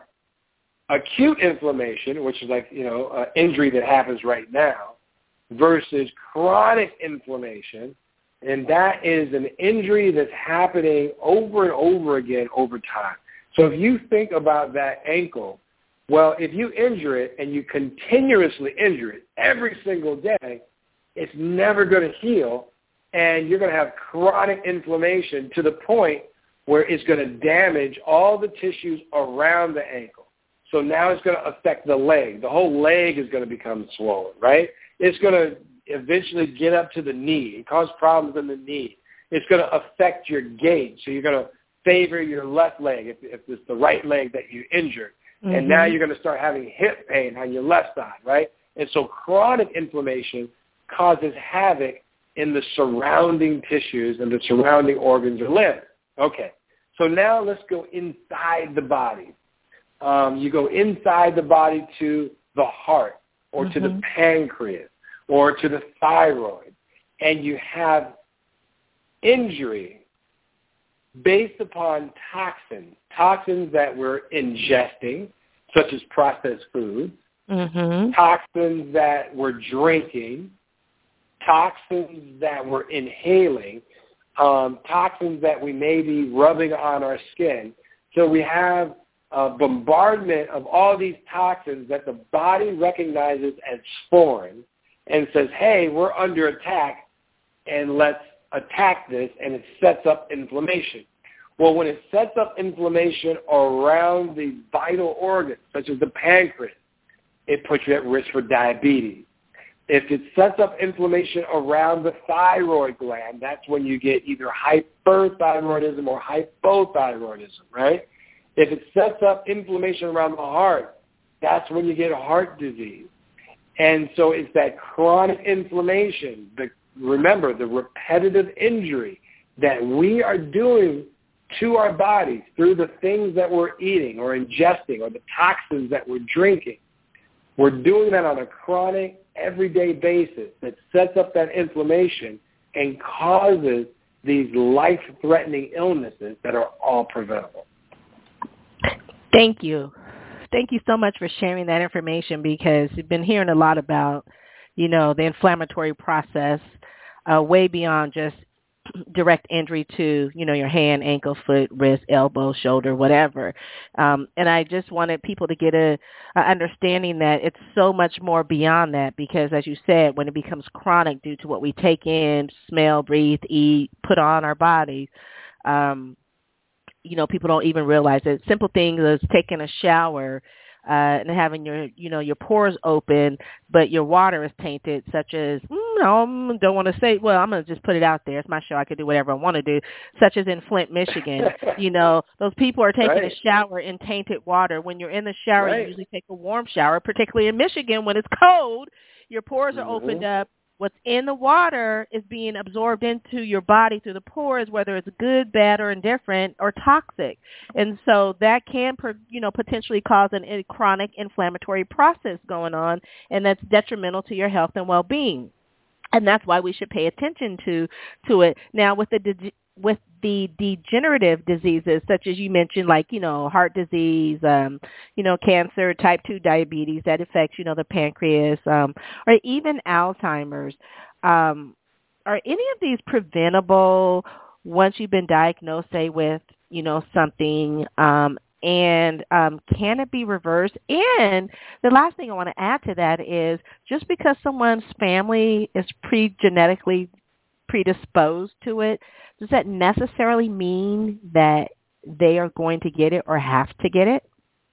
acute inflammation, which is like, you know, an injury that happens right now, versus chronic inflammation, and that is an injury that's happening over and over again over time. So if you think about that ankle, well, if you injure it and you continuously injure it every single day, it's never going to heal, and you're going to have chronic inflammation to the point where it's going to damage all the tissues around the ankle. So now it's going to affect the leg. The whole leg is going to become swollen, right? It's going to eventually get up to the knee and cause problems in the knee. It's going to affect your gait. So you're going to favor your left leg if, if it's the right leg that you injured. Mm-hmm. And now you're going to start having hip pain on your left side, right? And so chronic inflammation causes havoc in the surrounding tissues and the surrounding organs or limbs. Okay, so now let's go inside the body. Um, you go inside the body to the heart or mm-hmm. to the pancreas or to the thyroid, and you have injury based upon toxins, toxins that we're ingesting, such as processed foods, mm-hmm. toxins that we're drinking, toxins that we're inhaling, um, toxins that we may be rubbing on our skin. So we have a bombardment of all these toxins that the body recognizes as foreign and says, hey, we're under attack, and let's attack this, and it sets up inflammation. Well, when it sets up inflammation around the vital organs, such as the pancreas, it puts you at risk for diabetes. If it sets up inflammation around the thyroid gland, that's when you get either hyperthyroidism or hypothyroidism, right? If it sets up inflammation around the heart, that's when you get heart disease. And so it's that chronic inflammation, the, remember, the repetitive injury that we are doing to our bodies through the things that we're eating or ingesting or the toxins that we're drinking. We're doing that on a chronic, everyday basis that sets up that inflammation and causes these life-threatening illnesses that are all preventable. Thank you. Thank you so much for sharing that information, because you've been hearing a lot about, you know, the inflammatory process uh, way beyond just direct injury to, you know, your hand, ankle, foot, wrist, elbow, shoulder, whatever. Um, and I just wanted people to get a, a understanding that it's so much more beyond that, because, as you said, when it becomes chronic due to what we take in, smell, breathe, eat, put on our bodies, um, you know, people don't even realize it. Simple things as taking a shower uh, and having your, you know, your pores open, but your water is tainted, such as, mm, no, I don't want to say, well, I'm going to just put it out there. It's my show. I can do whatever I want to do, such as in Flint, Michigan. You know, those people are taking right. a shower in tainted water. When you're in the shower, right. you usually take a warm shower, particularly in Michigan when it's cold. Your pores are mm-hmm. opened up. What's in the water is being absorbed into your body through the pores, whether it's good, bad, or indifferent, or toxic. And so that can, you know, potentially cause an, a chronic inflammatory process going on, and that's detrimental to your health and well-being. And that's why we should pay attention to to it. Now, with the de- with the degenerative diseases, such as you mentioned, like, you know, heart disease, um, you know, cancer, type two diabetes that affects, you know, the pancreas, um, or even Alzheimer's, um, are any of these preventable once you've been diagnosed, say, with, you know, something, um, and um, can it be reversed? And the last thing I want to add to that is, just because someone's family is pre-genetically predisposed to it, does that necessarily mean that they are going to get it or have to get it?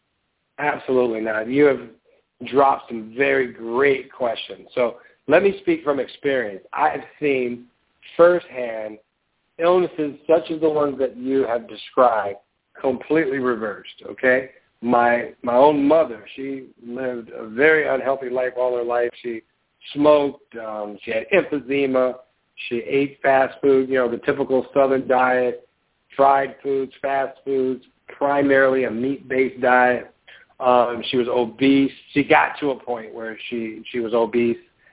Absolutely not. You have dropped some very great questions. So let me speak from experience. I have seen firsthand illnesses such as the ones that you have described completely reversed, okay? My my own mother, she lived a very unhealthy life all her life. She smoked. Um, she had emphysema. She ate fast food, you know, the typical Southern diet, fried foods, fast foods, primarily a meat-based diet. Um, she was obese. She got to a point where she, she was obese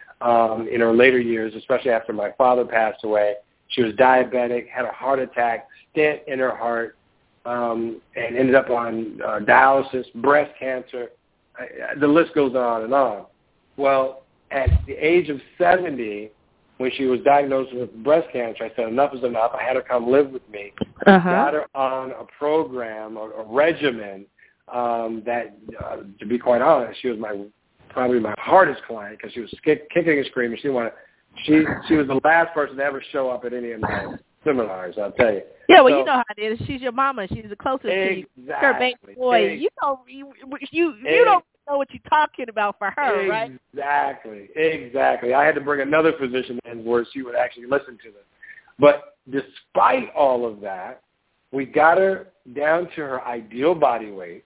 um, in her later years, especially after my father passed away. She was diabetic, had a heart attack, stent in her heart, um, and ended up on uh, dialysis, breast cancer. I, the list goes on and on. Well, at the age of seventy, when she was diagnosed with breast cancer, I said, enough is enough. I had her come live with me. Uh-huh. Got her on a program, a, a regimen um, that, uh, to be quite honest, she was my probably my hardest client, because she was kick, kicking and screaming. She wanted, she she was the last person to ever show up at any of my seminars, I'll tell you. Yeah, well, so, you know how it is. She's your mama. She's the closest exactly, to you. Her baby boy. Exactly. You know, you you, you don't know what you're talking about for her, exactly, right? Exactly, exactly. I had to bring another physician in where she would actually listen to them. But despite all of that, we got her down to her ideal body weight.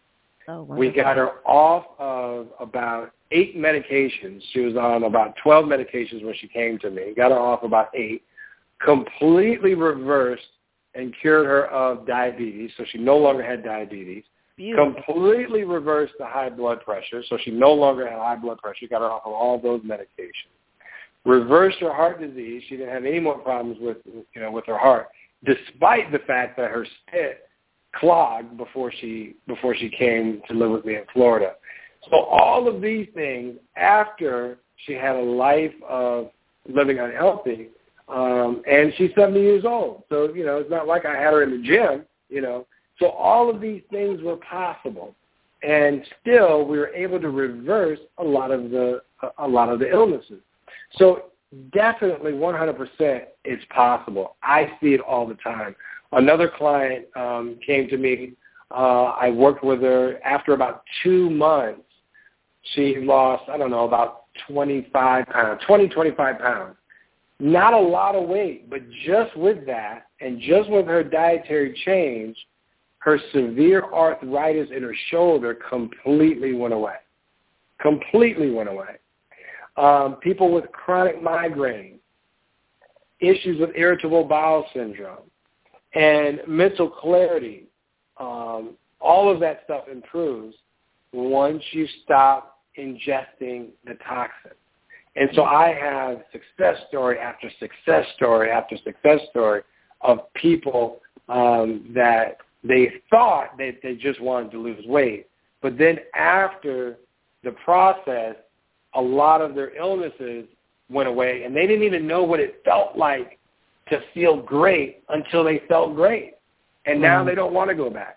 Oh, wow. We got her off of about eight medications. She was on about twelve medications when she came to me. Got her off about eight. Completely reversed and cured her of diabetes, so she no longer had diabetes. Beautiful. Completely reversed the high blood pressure, so she no longer had high blood pressure. Got her off of all those medications. Reversed her heart disease. She didn't have any more problems with, you know, with her heart, despite the fact that her stent clogged before she before she came to live with me in Florida. So all of these things, after she had a life of living unhealthy, um, and she's seventy years old. So, you know, it's not like I had her in the gym, you know. So all of these things were possible, and still we were able to reverse a lot of the a lot of the illnesses. So definitely one hundred percent it's possible. I see it all the time. Another client um, came to me. Uh, I worked with her. After about two months, she lost, I don't know, about twenty-five pounds, twenty, twenty-five pounds. Not a lot of weight, but just with that and just with her dietary change, her severe arthritis in her shoulder completely went away. Completely went away. Um, people with chronic migraine, issues with irritable bowel syndrome, and mental clarity, um, all of that stuff improves once you stop ingesting the toxin. And so I have success story after success story after success story of people um, that they thought that they just wanted to lose weight. But then after the process, a lot of their illnesses went away, and they didn't even know what it felt like to feel great until they felt great. And now Right. they don't want to go back.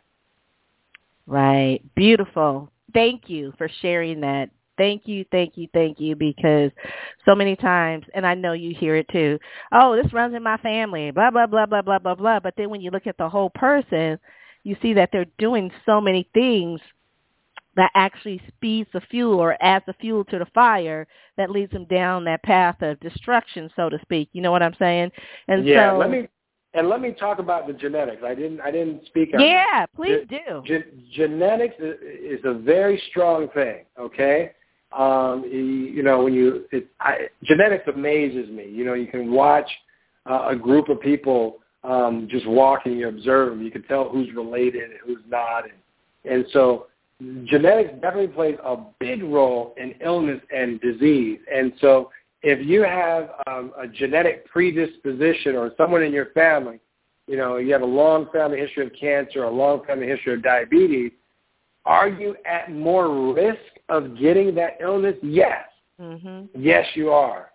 Right. Beautiful. Thank you for sharing that. Thank you, thank you, thank you, because so many times, and I know you hear it too, oh, this runs in my family, blah, blah, blah, blah, blah, blah, blah. But then when you look at the whole person, you see that they're doing so many things that actually speeds the fuel or adds the fuel to the fire that leads them down that path of destruction, so to speak. You know what I'm saying? And yeah, so, let me and let me talk about the genetics. I didn't I didn't speak on yeah, that. please Ge- do. Ge- genetics is a very strong thing. Okay, um, you, you know when you it, I, genetics amazes me. You know, you can watch uh, a group of people um, just walking, you observe them. You can tell who's related and who's not, and and so. Genetics definitely plays a big role in illness and disease. And so if you have um, a genetic predisposition or someone in your family, you know, you have a long family history of cancer, a long family history of diabetes, are you at more risk of getting that illness? Yes. Mm-hmm. Yes, you are.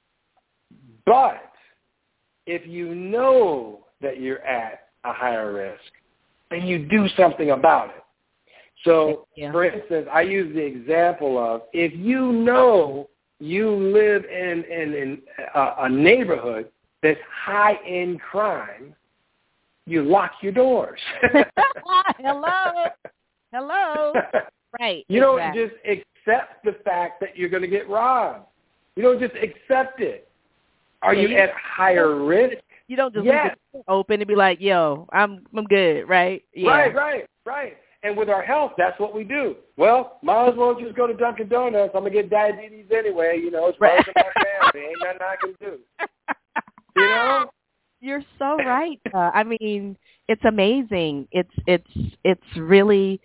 But if you know that you're at a higher risk, then you do something about it. So, yeah. for instance, I use the example of if you know you live in, in, in a, a neighborhood that's high in crime, you lock your doors. Hello. Hello. Right. You don't exactly. just accept the fact that you're going to get robbed. You don't just accept it. Are Yeah, you, you at higher risk? You don't just yes. leave it open and be like, yo, I'm I'm good, right? Yeah. Right, right, right. And with our health, that's what we do. Well, might as well just go to Dunkin' Donuts. I'm going to get diabetes anyway. You know, it's Right. part of my family. Ain't nothing I can do. You know? You're so right. Uh, I mean, it's amazing. It's it's it's really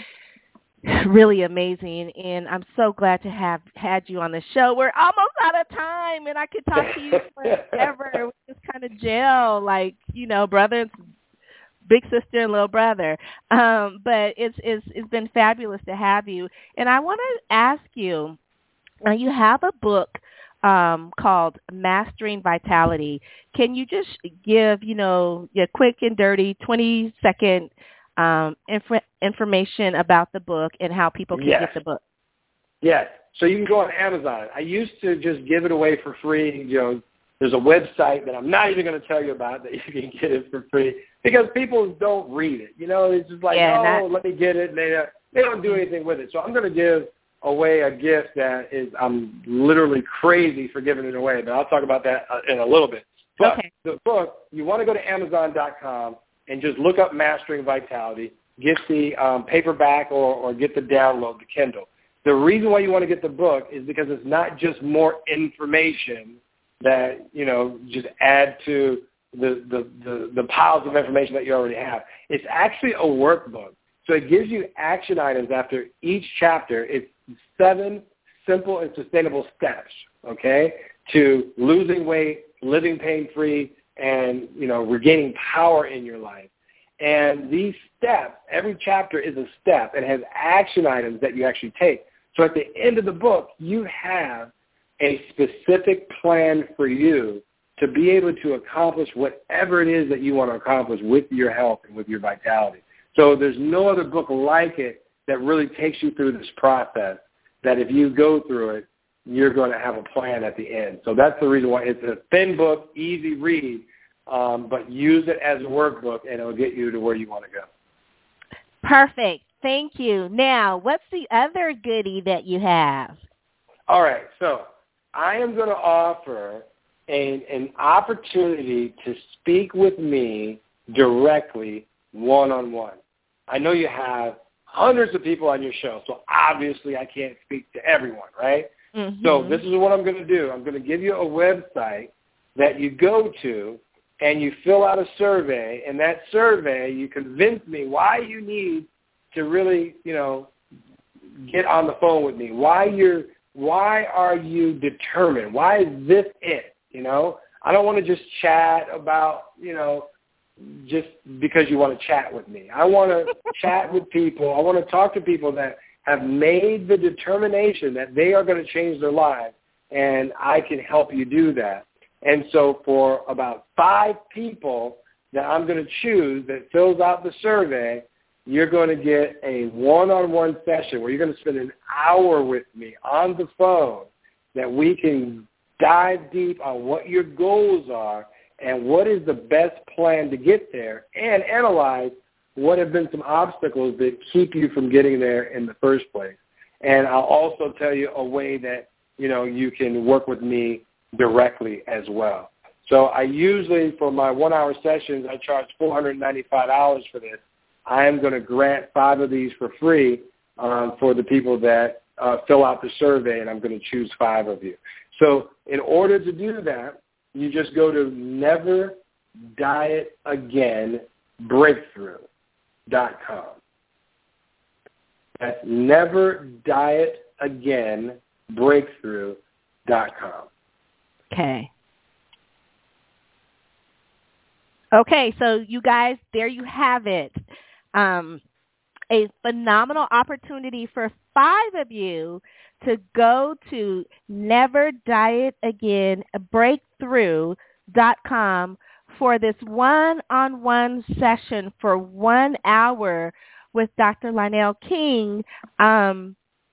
really amazing, and I'm so glad to have had you on the show. We're almost out of time, and I could talk to you forever. We just kind of gel, like, you know, brother and big sister and little brother. Um, but it's it's it's been fabulous to have you. And I want to ask you, now you have a book um, called Mastering Vitality. Can you just give, you know, your quick and dirty twenty second um, inf- information about the book and how people can yes. get the book? Yes. So you can go on Amazon. I used to just give it away for free. You know, there's a website that I'm not even going to tell you about that you can get it for free because people don't read it. You know, it's just like, yeah, oh, not- let me get it. And they, uh, they don't do anything with it. So I'm going to give away a gift that is, I'm literally crazy for giving it away, but I'll talk about that in a little bit. But okay. the book, you want to go to Amazon dot com and just look up Mastering Vitality, get the um, paperback or, or get the download, the Kindle. The reason why you want to get the book is because it's not just more information that, you know, just add to the, the, the, the piles of information that you already have. It's actually a workbook. So it gives you action items after each chapter. It's seven simple and sustainable steps, okay, to losing weight, living pain-free, and, you know, regaining power in your life. And these steps, every chapter is a step and has action items that you actually take. So at the end of the book, you have a specific plan for you to be able to accomplish whatever it is that you want to accomplish with your health and with your vitality. So there's no other book like it that really takes you through this process, that if you go through it, you're going to have a plan at the end. So that's the reason why it's a thin book, easy read, um, but use it as a workbook, and it'll get you to where you want to go. Perfect. Thank you. Now, what's the other goodie that you have? All right. So I am going to offer a, an opportunity to speak with me directly one-on-one. I know you have hundreds of people on your show, so obviously I can't speak to everyone, right? Mm-hmm. So this is what I'm going to do. I'm going to give you a website that you go to, and you fill out a survey. And that survey, you convince me why you need to really, you know, get on the phone with me? Why you're why are you determined? Why is this it? You know, I don't want to just chat about, you know, just because you want to chat with me. I want to chat with people. I want to talk to people that have made the determination that they are going to change their lives, and I can help you do that. And so for about five people that I'm going to choose that fills out the survey, you're going to get a one-on-one session where you're going to spend an hour with me on the phone that we can dive deep on what your goals are and what is the best plan to get there, and analyze what have been some obstacles that keep you from getting there in the first place. And I'll also tell you a way that, you know, you can work with me directly as well. So I usually, for my one-hour sessions, I charge four hundred ninety-five dollars for this. I am going to grant five of these for free um, for the people that uh, fill out the survey, and I'm going to choose five of you. So in order to do that, you just go to never diet again breakthrough dot com. That's never diet again breakthrough dot com. Okay. Okay, so you guys, there you have it. Um, a phenomenal opportunity for five of you to go to never diet again breakthrough dot com for this one-on-one session for one hour with Doctor Lionel King, um,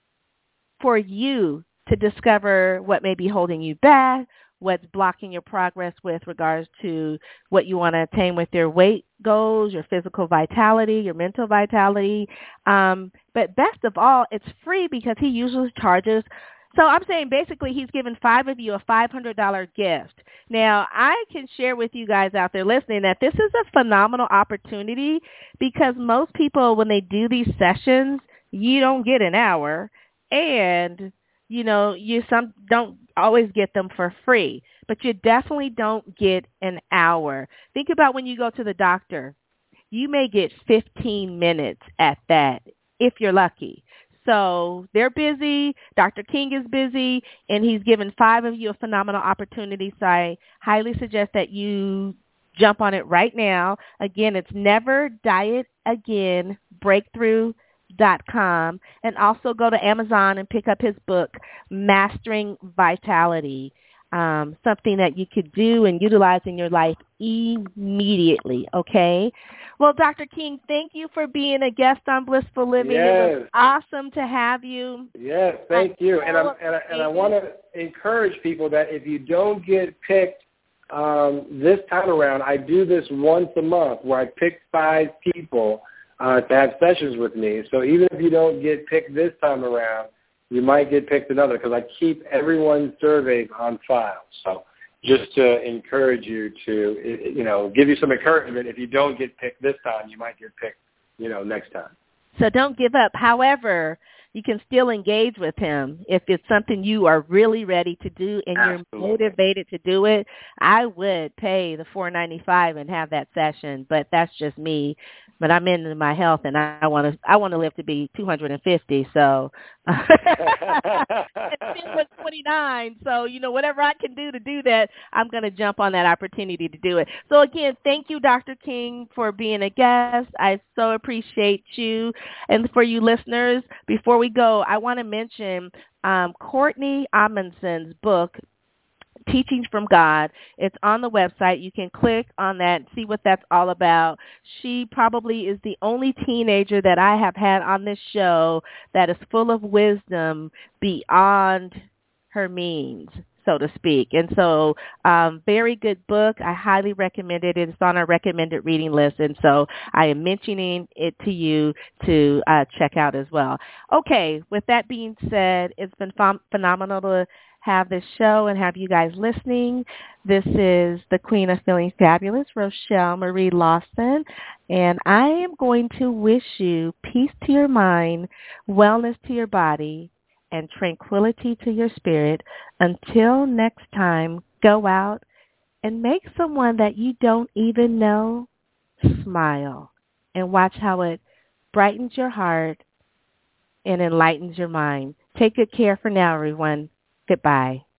for you to discover what may be holding you back, what's blocking your progress with regards to what you want to attain with your weight goals, your physical vitality, your mental vitality. Um, but best of all, it's free because he usually charges. So I'm saying basically he's given five of you a five hundred dollars gift. Now, I can share with you guys out there listening that this is a phenomenal opportunity because most people, when they do these sessions, you don't get an hour, and you know, you some don't always get them for free, but you definitely don't get an hour. Think about when you go to the doctor. You may get fifteen minutes at that if you're lucky. So they're busy. Doctor King is busy, and he's given five of you a phenomenal opportunity. So I highly suggest that you jump on it right now. Again, it's never diet again breakthrough dot com, and also go to Amazon and pick up his book, Mastering Vitality, um, something that you could do and utilize in your life immediately, okay? Well, Doctor King, thank you for being a guest on Blissful Living. Yes. It was awesome to have you. Yes, thank you. And, I'm, and, I, and I want to encourage people that if you don't get picked um, this time around, I do this once a month where I pick five people Uh, to have sessions with me. So even if you don't get picked this time around, you might get picked another because I keep everyone's surveys on file. So just to encourage you to, you know, give you some encouragement. If you don't get picked this time, you might get picked, you know, next time. So don't give up. However, you can still engage with him if it's something you are really ready to do and Absolutely. You're motivated to do it. I would pay the four ninety-five and have that session, but that's just me. But I'm into my health, and I want to. I want to live to be two hundred fifty. So, it's twenty-nine. So, you know, whatever I can do to do that, I'm going to jump on that opportunity to do it. So, again, thank you, Doctor King, for being a guest. I so appreciate you, and for you listeners. Before we go, I want to mention um, Courtney Amundsen's book, Teachings from God. It's on the website. You can click on that and see what that's all about. She probably is the only teenager that I have had on this show that is full of wisdom beyond her means, so to speak. And so um, very good book. I highly recommend it. It's on our recommended reading list. And so I am mentioning it to you to uh, check out as well. Okay, with that being said, it's been ph- phenomenal to have this show and have you guys listening. This is the Queen of Feeling Fabulous, Rochelle Marie Lawson, and I am going to wish you peace to your mind, wellness to your body, and tranquility to your spirit. Until next time, go out and make someone that you don't even know smile, and watch how it brightens your heart and enlightens your mind. Take good care for now, everyone. Goodbye.